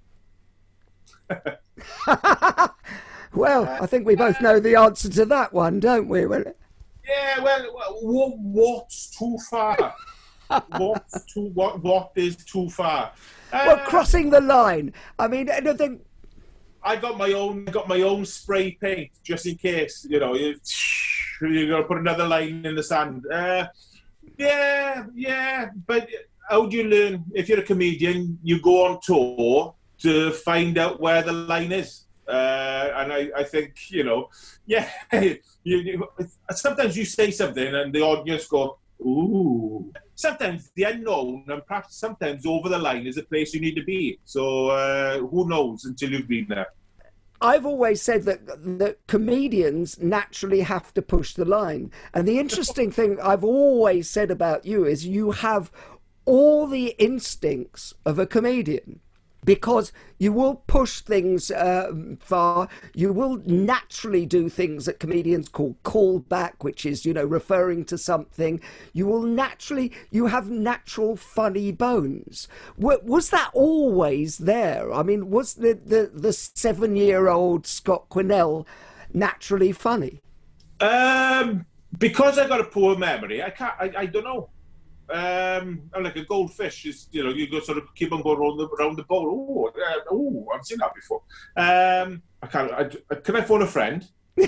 Well, I think we both know the answer to that one, don't we? Yeah, well, what, what's too far? What's too, what, what is too far? Uh, well, crossing the line. I mean, anything... I got my own got my own spray paint, just in case, you know, you, you're going to put another line in the sand. Uh, yeah, yeah, but how do you learn? If you're a comedian, you go on tour to find out where the line is. Uh, and I, I think, you know, yeah, you, you, sometimes you say something and the audience go, ooh. Sometimes the unknown and perhaps sometimes over the line is a place you need to be. So uh, who knows until you've been there. I've always said that, that comedians naturally have to push the line. And the interesting thing I've always said about you is you have all the instincts of a comedian. Because you will push things uh, far, you will naturally do things that comedians call callback, which is, you know, referring to something. You will naturally, you have natural funny bones. W- was that always there? I mean, was the, the, the seven-year-old Scott Quinnell naturally funny? Um, because I got a poor memory, I can't, I, I don't know. Um, I'm like a goldfish. Is, you know, you go sort of keep on going around the around the bowl. Oh, uh, oh, I've seen that before. Um, I can't. I, can I phone a friend? can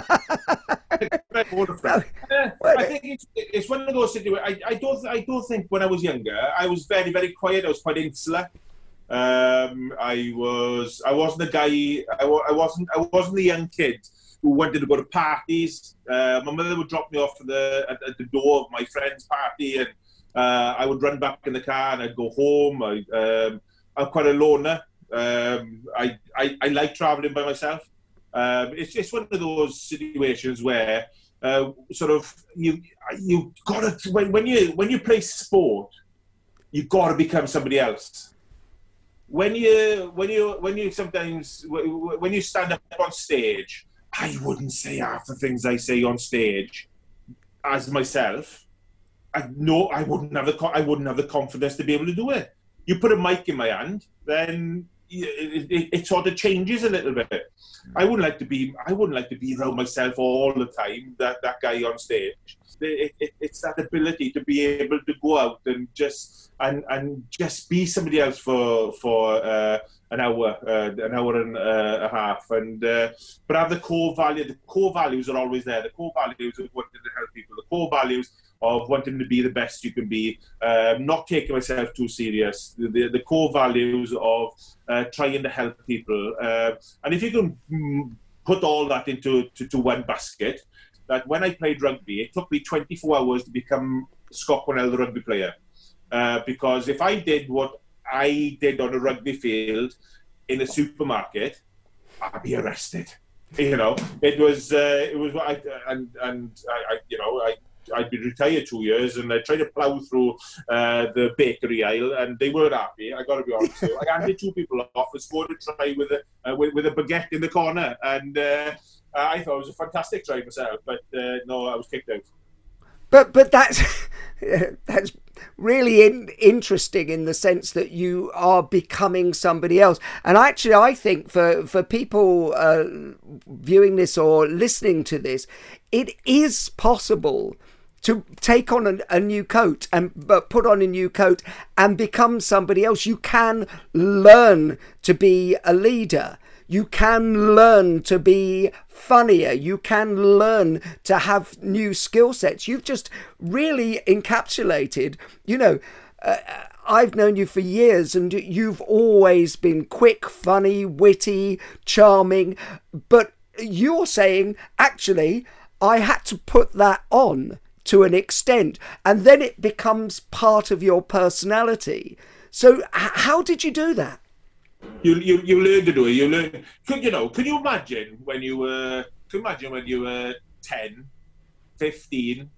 I phone a friend? Uh, I think it's it's one of those situations. I, I don't I don't think when I was younger I was very very quiet. I was quite insular. Um, I was I wasn't the guy. I, I wasn't I wasn't the young kid who wanted to go to parties. Uh, my mother would drop me off to the, at, at the door of my friend's party, and uh, I would run back in the car and I'd go home. I, um, I'm quite a loner. Um, I, I, I like travelling by myself. Um, it's just one of those situations where uh, sort of you you got to when, when you when you play sport, you got to become somebody else. When you when you when you sometimes when you stand up on stage, I wouldn't say half the things I say on stage as myself. I no, I wouldn't have the I wouldn't have the confidence to be able to do it. You put a mic in my hand, then it, it, it sort of changes a little bit. I wouldn't like to be I wouldn't like to be around myself all the time. That that guy on stage. It, it, it's that ability to be able to go out and just and and just be somebody else for for uh, an hour, uh, an hour and uh, a half, and uh, but have the core value. The core values are always there. The core values of wanting to help people. The core values of wanting to be the best you can be. Um, not taking myself too serious. The the, the core values of uh, trying to help people. Uh, and if you can put all that into to, to one basket. That when I played rugby, it took me twenty-four hours to become Scott Quinnell, the rugby player. Uh, because if I did what I did on a rugby field in a supermarket, I'd be arrested. You know, it was uh, it was what I and and I, I you know I. I'd been retired two years and I tried to plough through uh, the bakery aisle and they weren't happy. I got to be honest. So I handed two people off and scored a try with a uh, with, with a baguette in the corner, and uh, I thought it was a fantastic try myself. But uh, no, I was kicked out. But but that's that's really in, interesting in the sense that you are becoming somebody else. And actually, I think for for people uh, viewing this or listening to this, it is possible to take on a, a new coat and but put on a new coat and become somebody else. You can learn to be a leader. You can learn to be funnier. You can learn to have new skill sets. You've just really encapsulated, you know, uh, I've known you for years and you've always been quick, funny, witty, charming. But you're saying, actually, I had to put that on to an extent, and then it becomes part of your personality. So h- how did you do that? You you you learn to do it. You learn. Could you know? Could you imagine when you were? Could you imagine when you were ten, fifteen,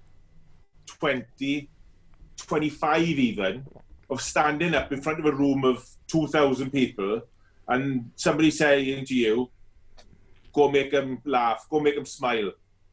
twenty, twenty-five even, of standing up in front of a room of two thousand people, and somebody saying to you, "Go make them laugh. Go make them smile."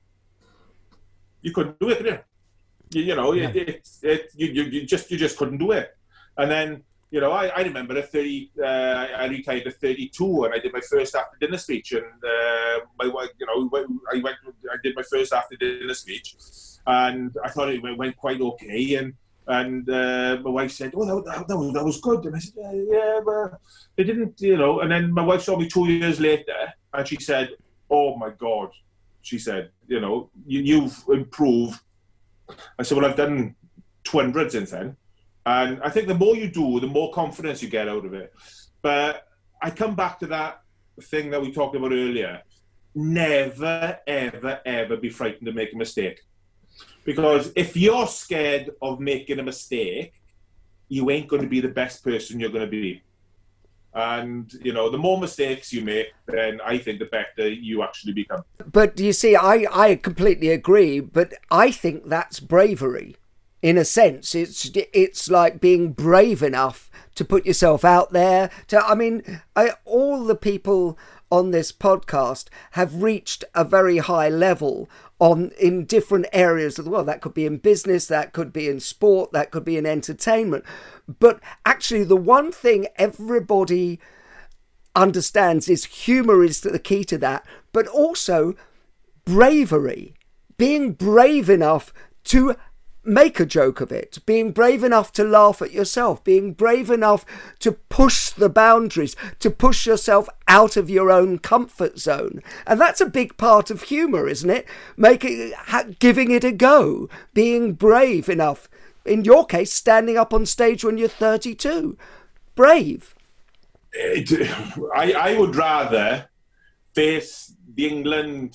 You couldn't do it, could you? You, you know, yeah. it, it, it, you, you, you just you just couldn't do it. And then, you know, I, I remember at thirty, uh, I retired at thirty-two, and I did my first after dinner speech. And uh, my wife, you know, I went, I did my first after dinner speech, and I thought it went quite okay. And and uh, my wife said, "Oh, that, that, was, that was good." And I said, uh, "Yeah, but they didn't, you know." And then my wife saw me two years later, and she said, "Oh my God." She said, you know, you, you've improved. I said, well, I've done two hundred since then. And I think the more you do, the more confidence you get out of it. But I come back to that thing that we talked about earlier. Never, ever, ever be frightened to make a mistake. Because if you're scared of making a mistake, you ain't going to be the best person you're going to be. And, you know, the more mistakes you make, then I think the better you actually become. But you see, I, I completely agree, but I think that's bravery. In a sense, it's it's like being brave enough to put yourself out there. To I mean, I, all the people on this podcast have reached a very high level on in different areas of the world. That could be in business, that could be in sport, that could be in entertainment. But actually, the one thing everybody understands is humour is the key to that, but also bravery. Being brave enough to make a joke of it, being brave enough to laugh at yourself, being brave enough to push the boundaries, to push yourself out of your own comfort zone. And that's a big part of humour, isn't it? Making, giving it a go, being brave enough. In your case, standing up on stage when you're thirty-two. Brave. It, I, I would rather face the England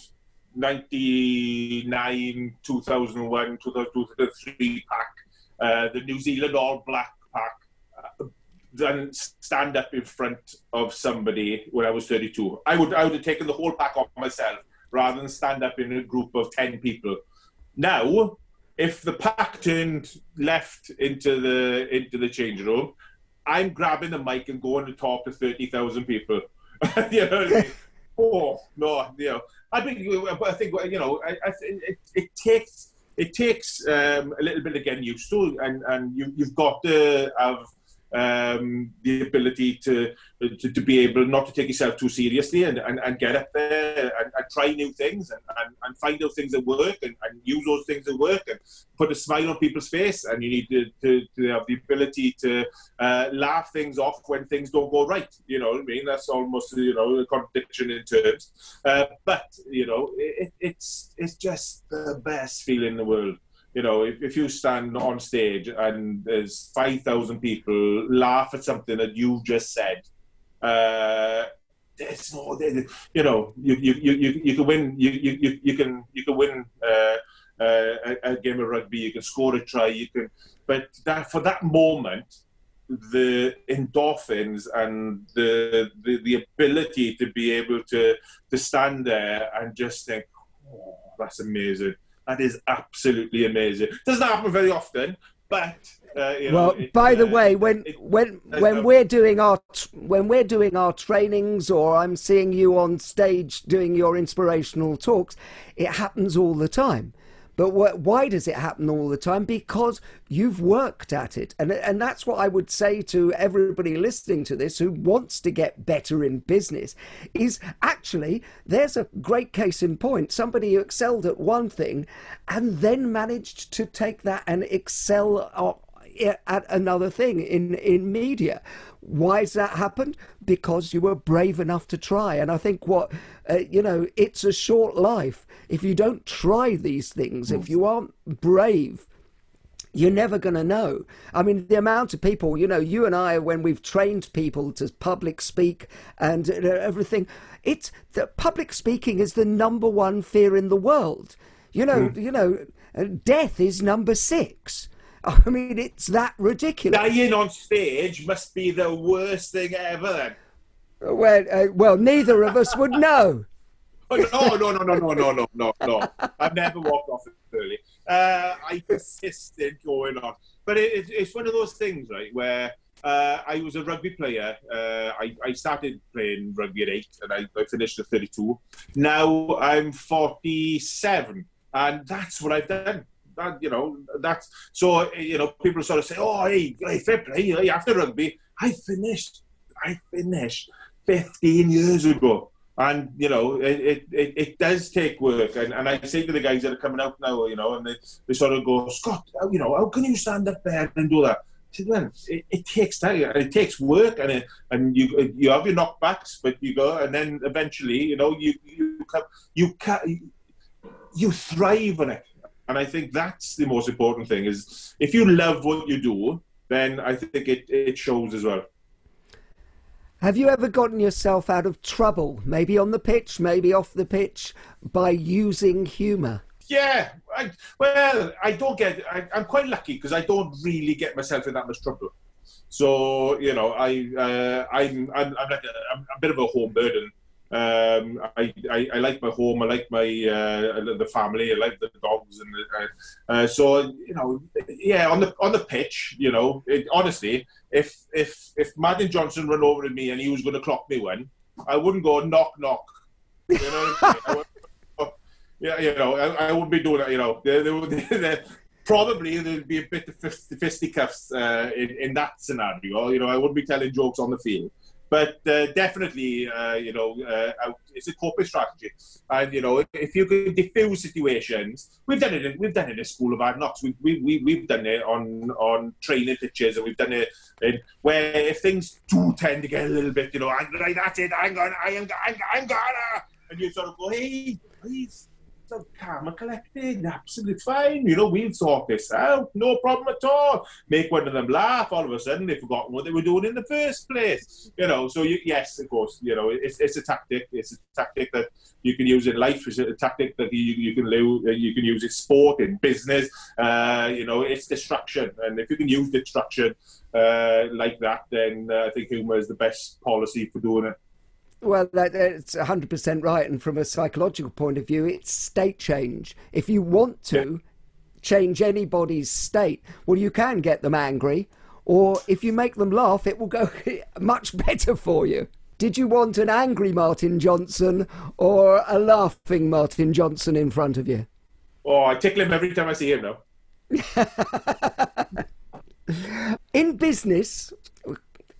ninety-nine, two thousand one, two thousand three pack, uh, the New Zealand All Black pack, uh, than stand up in front of somebody when I was thirty-two. I would I would have taken the whole pack off myself rather than stand up in a group of ten people. Now, if the pack turned left into the into the change room, I'm grabbing the mic and going to talk to thirty thousand people. You know what I mean? Oh no, you know. I think, I think you know, I, I, it, it takes it takes um, a little bit of getting used to, and, and you, you've got to have um, the ability to, to to be able not to take yourself too seriously and, and, and get up there and, and try new things and, and, and find out things that work and, and use those things that work and put a smile on people's face. And you need to, to, to have the ability to uh, laugh things off when things don't go right. You know what I mean? That's almost, you know, a contradiction in terms. Uh, but, you know, it, it's it's just the best feeling in the world. You know, if, if you stand on stage and there's five thousand people laugh at something that you've just said, uh, there's no, you know, you you, you, you can win, you, you, you can you can win uh, uh, a, a game of rugby, you can score a try, you can, but that for that moment, the endorphins and the, the the ability to be able to to stand there and just think, oh, that's amazing. That is absolutely amazing. Doesn't happen very often, but uh, you know. Well, it, by the uh, way, when it, when it, when uh, we're doing our when we're doing our trainings, or I'm seeing you on stage doing your inspirational talks, it happens all the time. But wh- why does it happen all the time? Because you've worked at it. And, and that's what I would say to everybody listening to this who wants to get better in business, is actually, there's a great case in point. Somebody who excelled at one thing and then managed to take that and excel at another thing in, in media. Why has that happened? Because you were brave enough to try. And I think what, uh, you know, it's a short life. If you don't try these things, if you aren't brave, you're never going to know. I mean, the amount of people, you know, you and I, when we've trained people to public speak and everything, it's the public speaking is the number one fear in the world. You know, mm. you know, death is number six. I mean, it's that ridiculous. Dying on stage must be the worst thing ever, then. Well, uh, well, neither of us would know. Oh, no, no, no, no, no, no, no, no, no. I've never walked off early. Uh, I persist in going on. But it, it, it's one of those things, right, where uh, I was a rugby player. Uh, I, I started playing rugby at eight, and I, I finished at thirty-two. Now I'm forty-seven, and that's what I've done. That, you know, that's so, you know, people sort of say, oh, hey, hey fair play, hey, after rugby, I finished, I finished fifteen years ago. And, you know, it, it, it does take work. And, and I say to the guys that are coming out now, you know, and they, they sort of go, Scott, you know, how can you stand up there and do that? I said, well, it, it takes time, it takes work, and it, and you you have your knockbacks, but you go, and then eventually, you know, you you come, you can, you thrive on it. And I think that's the most important thing, is if you love what you do, then I think it, it shows as well. Have you ever gotten yourself out of trouble, maybe on the pitch, maybe off the pitch, by using humour? Yeah, I, well, I don't get, I, I'm quite lucky because I don't really get myself in that much trouble. So, you know, I, uh, I'm, I'm, I'm like a, I'm a bit of a home burden. Um, I, I, I like my home. I like my uh, the family. I like the dogs, and the, uh, uh, so you know, yeah. On the on the pitch, you know, it, honestly, if if if Martin Johnson run over to me and he was going to clock me one, I wouldn't go knock knock. You know what I mean? I would, yeah, you know, I, I wouldn't be doing that. You know, they, they, they, probably there'd be a bit of fisticuffs uh, in in that scenario. You know, I wouldn't be telling jokes on the field. But uh, definitely, uh, you know, uh, it's a coping strategy, and you know, if you can diffuse situations, we've done it. In, we've done it in School of Hard Knocks. We we we we've done it on on training pitches, and we've done it in, where if things do tend to get a little bit, you know, I'm like that's it. I'm gonna, I am, I'm, I'm gonna, and you sort of go, hey, please. So calm and collected, absolutely fine. You know, we'll sort this out, no problem at all. Make one of them laugh. All of a sudden, they've forgotten what they were doing in the first place. You know, so you, yes, of course, you know, it's it's a tactic. It's a tactic that you can use in life. It's a tactic that you you can you can use in sport, in business. Uh, you know, it's distraction, and if you can use distraction uh, like that, then uh, I think humour is the best policy for doing it. Well, that, it's one hundred percent right. And from a psychological point of view, it's state change. If you want to change anybody's state, well, you can get them angry. Or if you make them laugh, it will go much better for you. Did you want an angry Martin Johnson or a laughing Martin Johnson in front of you? Oh, I tickle him every time I see him now. In business,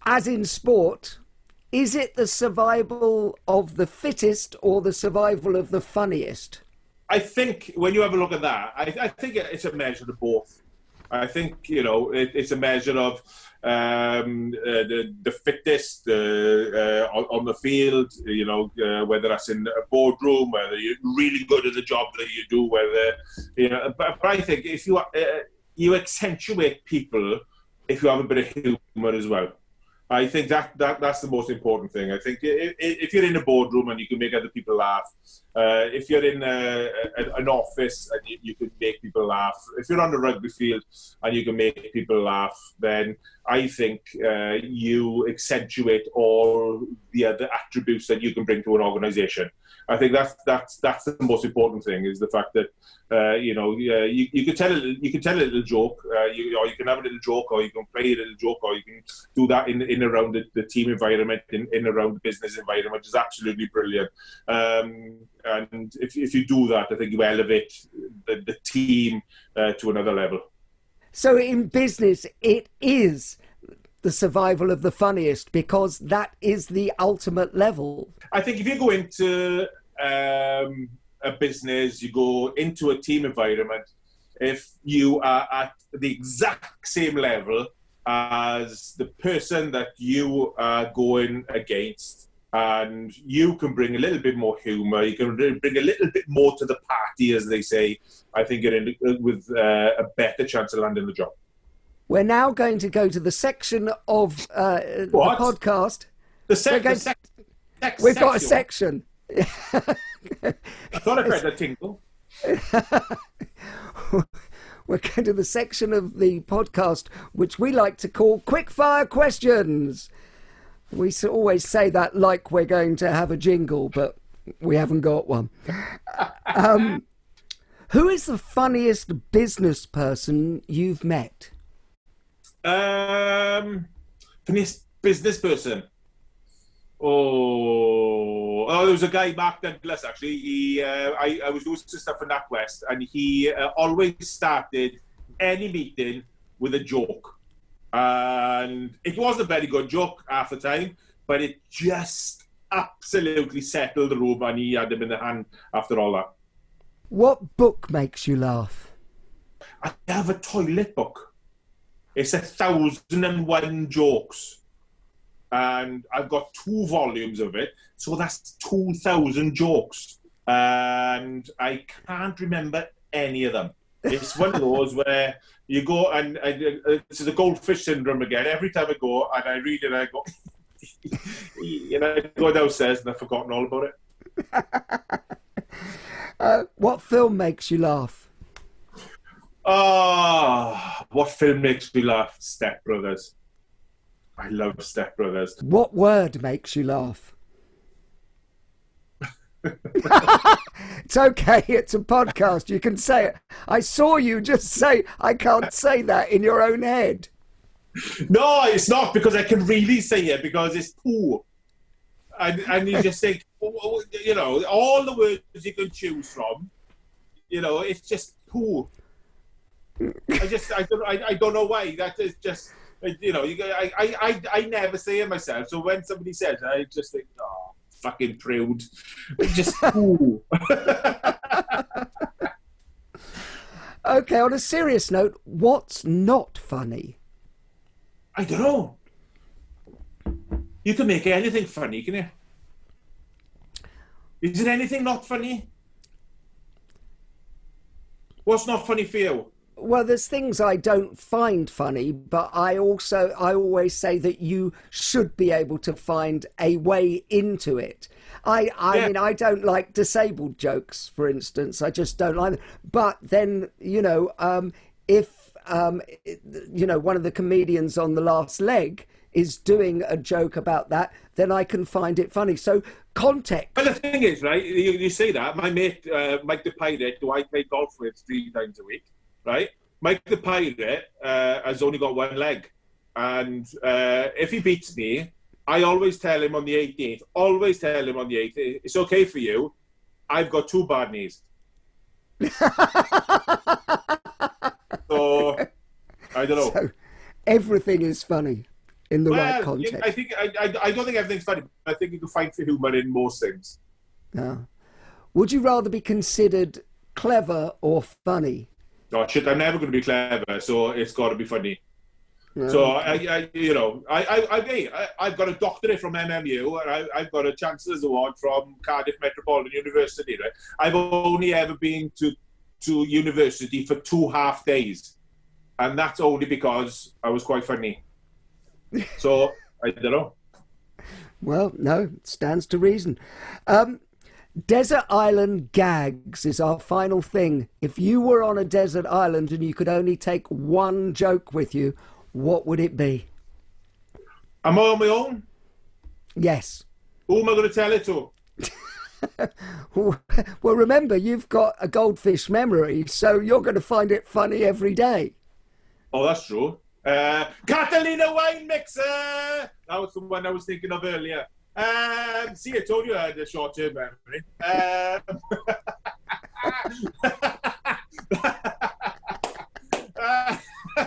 as in sport, is it the survival of the fittest or the survival of the funniest? I think when you have a look at that, I, I think it's a measure of both. I think, you know, it, it's a measure of um, uh, the, the fittest uh, uh, on, on the field, you know, uh, whether that's in a boardroom, whether you're really good at the job that you do, whether, you know, but, but I think if you, uh, you accentuate people if you have a bit of humour as well. I think that, that that's the most important thing. I think if, if you're in a boardroom and you can make other people laugh, uh, if you're in a, a, an office and you, you can make people laugh, if you're on the rugby field and you can make people laugh, then I think uh, you accentuate all the other attributes that you can bring to an organisation. I think that's that's that's the most important thing, is the fact that uh, you know uh, you you can tell a, you can tell a little joke, uh, you, or you can have a little joke, or you can play a little joke, or you can do that in in around the, the team environment, in, in around the business environment, which is absolutely brilliant. Um, and if if you do that, I think you elevate the, the team uh, to another level. So in business, it is the survival of the funniest, because that is the ultimate level. I think if you go into um, a business, you go into a team environment, if you are at the exact same level as the person that you are going against, and you can bring a little bit more humour, you can bring a little bit more to the party, as they say, I think you're in with uh, a better chance of landing the job. We're now going to go to the section of uh, the podcast. The, sec- going the sec- sec- We've got a section. I thought I heard a tingle. We're going to the section of the podcast which we like to call Quickfire Questions. We always say that like we're going to have a jingle, but we haven't got one. Um, who is the funniest business person you've met? Um, funniest business person. Oh, oh, there was a guy, Mark Douglas. Actually, he, uh, I, I was doing some stuff for NatWest, and he uh, always started any meeting with a joke, and it was a very good joke half the time, but it just absolutely settled the room, and he had him in the hand after all that. What book makes you laugh? I have a toilet book. It's a thousand and one jokes. And I've got two volumes of it. So that's two thousand jokes. And I can't remember any of them. It's one of those where you go and, and uh, this is the goldfish syndrome again. Every time I go and I read it, I go, you know, I go downstairs and I've forgotten all about it. uh, what film makes you laugh? Ah, oh, what film makes me laugh? Step Brothers. I love Step Brothers. What word makes you laugh? It's okay, it's a podcast, you can say it. I saw you just say, I can't say that in your own head. No, it's not, because I can really say it, because it's poo. And, and you just think, you know, all the words you can choose from, you know, it's just poo. I just, I don't, I, I don't know why. That is just, you know, you, I, I, I never say it myself. So when somebody says, I just think, oh, fucking proud. Just, ooh. Okay, on a serious note, what's not funny? I don't know. You can make anything funny, can you? Is there anything not funny? What's not funny for you? Well, there's things I don't find funny, but I also, I always say that you should be able to find a way into it. I, I yeah. mean, I don't like disabled jokes, for instance. I just don't like them. But then, you know, um, if, um, you know, one of the comedians on The Last Leg is doing a joke about that, then I can find it funny. So context. Well, the thing is, right, you, you say that. My mate, uh, Mike the Pirate, who I play golf with three times a week, right? Mike the Pirate uh, has only got one leg. And uh, if he beats me, I always tell him on the eighteenth, always tell him on the eighteenth, it's okay for you. I've got two bad knees. So, I don't know. So, everything is funny. in the well, right context. I think I, I, I don't think everything's funny. I think you can find humour in most things. Yeah. Would you rather be considered clever or funny? Oh shit! I'm never going to be clever, so it's got to be funny. No. So I, I, you know, I, I, I, I, I've got a doctorate from M M U, and I, I've got a Chancellor's Award from Cardiff Metropolitan University. Right? I've only ever been to to university for two half days, and that's only because I was quite funny. So I don't know. Well, no, it stands to reason. Um, desert island gags is our final thing. If you were on a desert island and you could only take one joke with you, what would it be? Am I on my own? Yes. Who am I going to tell it to? Well, remember, you've got a goldfish memory, so you're going to find it funny every day. Oh, that's true. Uh, Catalina wine mixer! That was the one I was thinking of earlier. Um, see, I told you I had a short-term memory. Um, uh,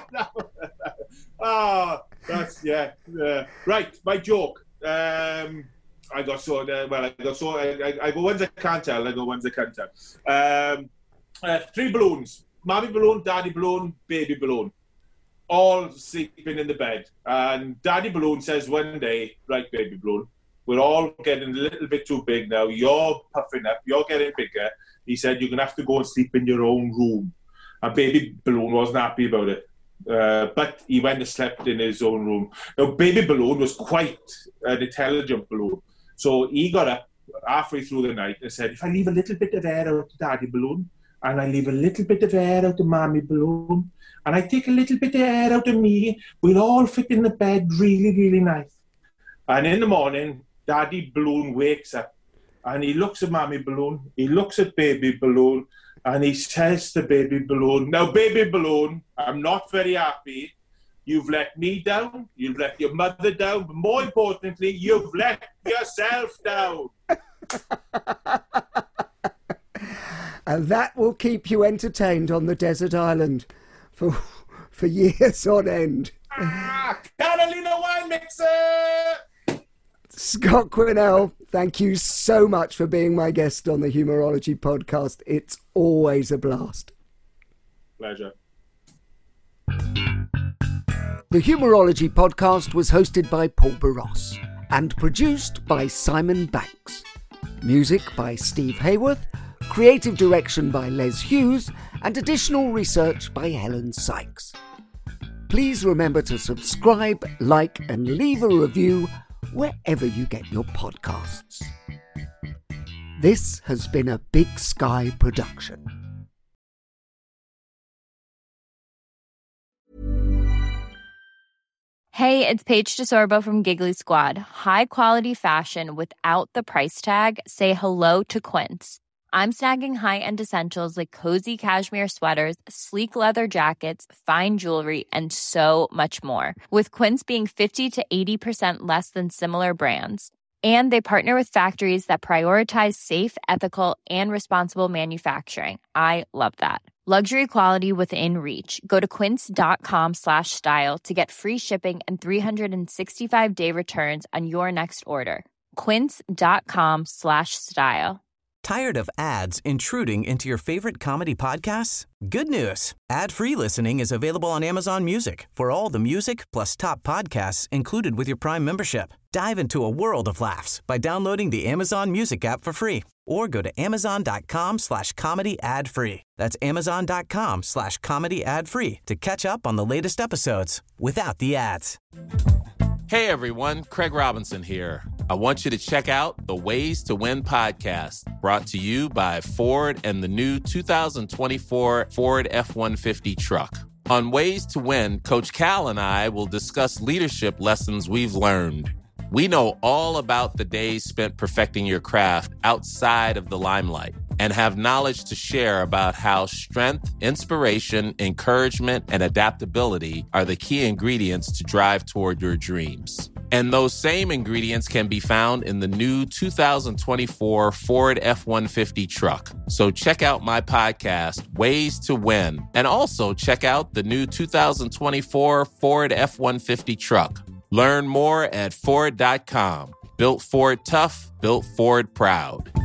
oh, that's, yeah. Uh, right, my joke. Um, I got so, uh, well, I got so, I, I, I go ones I can't tell, I go ones I can't tell. Um, uh, three balloons. Mommy balloon, daddy balloon, baby balloon. All sleeping in the bed. And Daddy Balloon says one day, right, baby balloon, we're all getting a little bit too big now. You're puffing up. You're getting bigger. He said, you're going to have to go and sleep in your own room. And baby balloon wasn't happy about it. Uh, but he went and slept in his own room. Now, baby balloon was quite an intelligent balloon. So he got up halfway through the night and said, if I leave a little bit of air out to Daddy Balloon, and I leave a little bit of air out to Mommy Balloon, and I take a little bit of air out of me, we'll all fit in the bed really, really nice. And in the morning, Daddy Balloon wakes up and he looks at Mommy Balloon, he looks at Baby Balloon, and he says to Baby Balloon, now, Baby Balloon, I'm not very happy. You've let me down, you've let your mother down, but more importantly, you've let yourself down. And that will keep you entertained on the desert island for for years on end. Ah, Catalina wine mixer! Scott Quinnell, thank you so much for being my guest on the Humourology podcast. It's always a blast. Pleasure. The Humourology podcast was hosted by Paul Barros and produced by Simon Banks. Music by Steve Hayworth, creative direction by Les Hughes, and additional research by Helen Sykes. Please remember to subscribe, like, and leave a review wherever you get your podcasts. This has been a Big Sky production. Hey, it's Paige DeSorbo from Giggly Squad. High quality fashion without the price tag. Say hello to Quince. I'm snagging high-end essentials like cozy cashmere sweaters, sleek leather jackets, fine jewelry, and so much more. With Quince being fifty to eighty percent less than similar brands. And they partner with factories that prioritize safe, ethical, and responsible manufacturing. I love that. Luxury quality within reach. Go to quince.com slash style to get free shipping and three sixty-five day returns on your next order. Quince.com slash style. Tired of ads intruding into your favorite comedy podcasts? Good news. Ad-free listening is available on Amazon Music for all the music plus top podcasts included with your Prime membership. Dive into a world of laughs by downloading the Amazon Music app for free or go to amazon.com slash comedy ad free. That's amazon.com slash comedy ad free to catch up on the latest episodes without the ads. Hey everyone, Craig Robinson here. I want you to check out the Ways to Win podcast, brought to you by Ford and the new two thousand twenty-four Ford F one fifty truck. On Ways to Win, Coach Cal and I will discuss leadership lessons we've learned. We know all about the days spent perfecting your craft outside of the limelight and have knowledge to share about how strength, inspiration, encouragement, and adaptability are the key ingredients to drive toward your dreams. And those same ingredients can be found in the new two thousand twenty-four Ford F one fifty truck. So check out my podcast, Ways to Win, and also check out the new two thousand twenty-four Ford F one fifty truck. Learn more at Ford dot com. Built Ford tough, built Ford proud.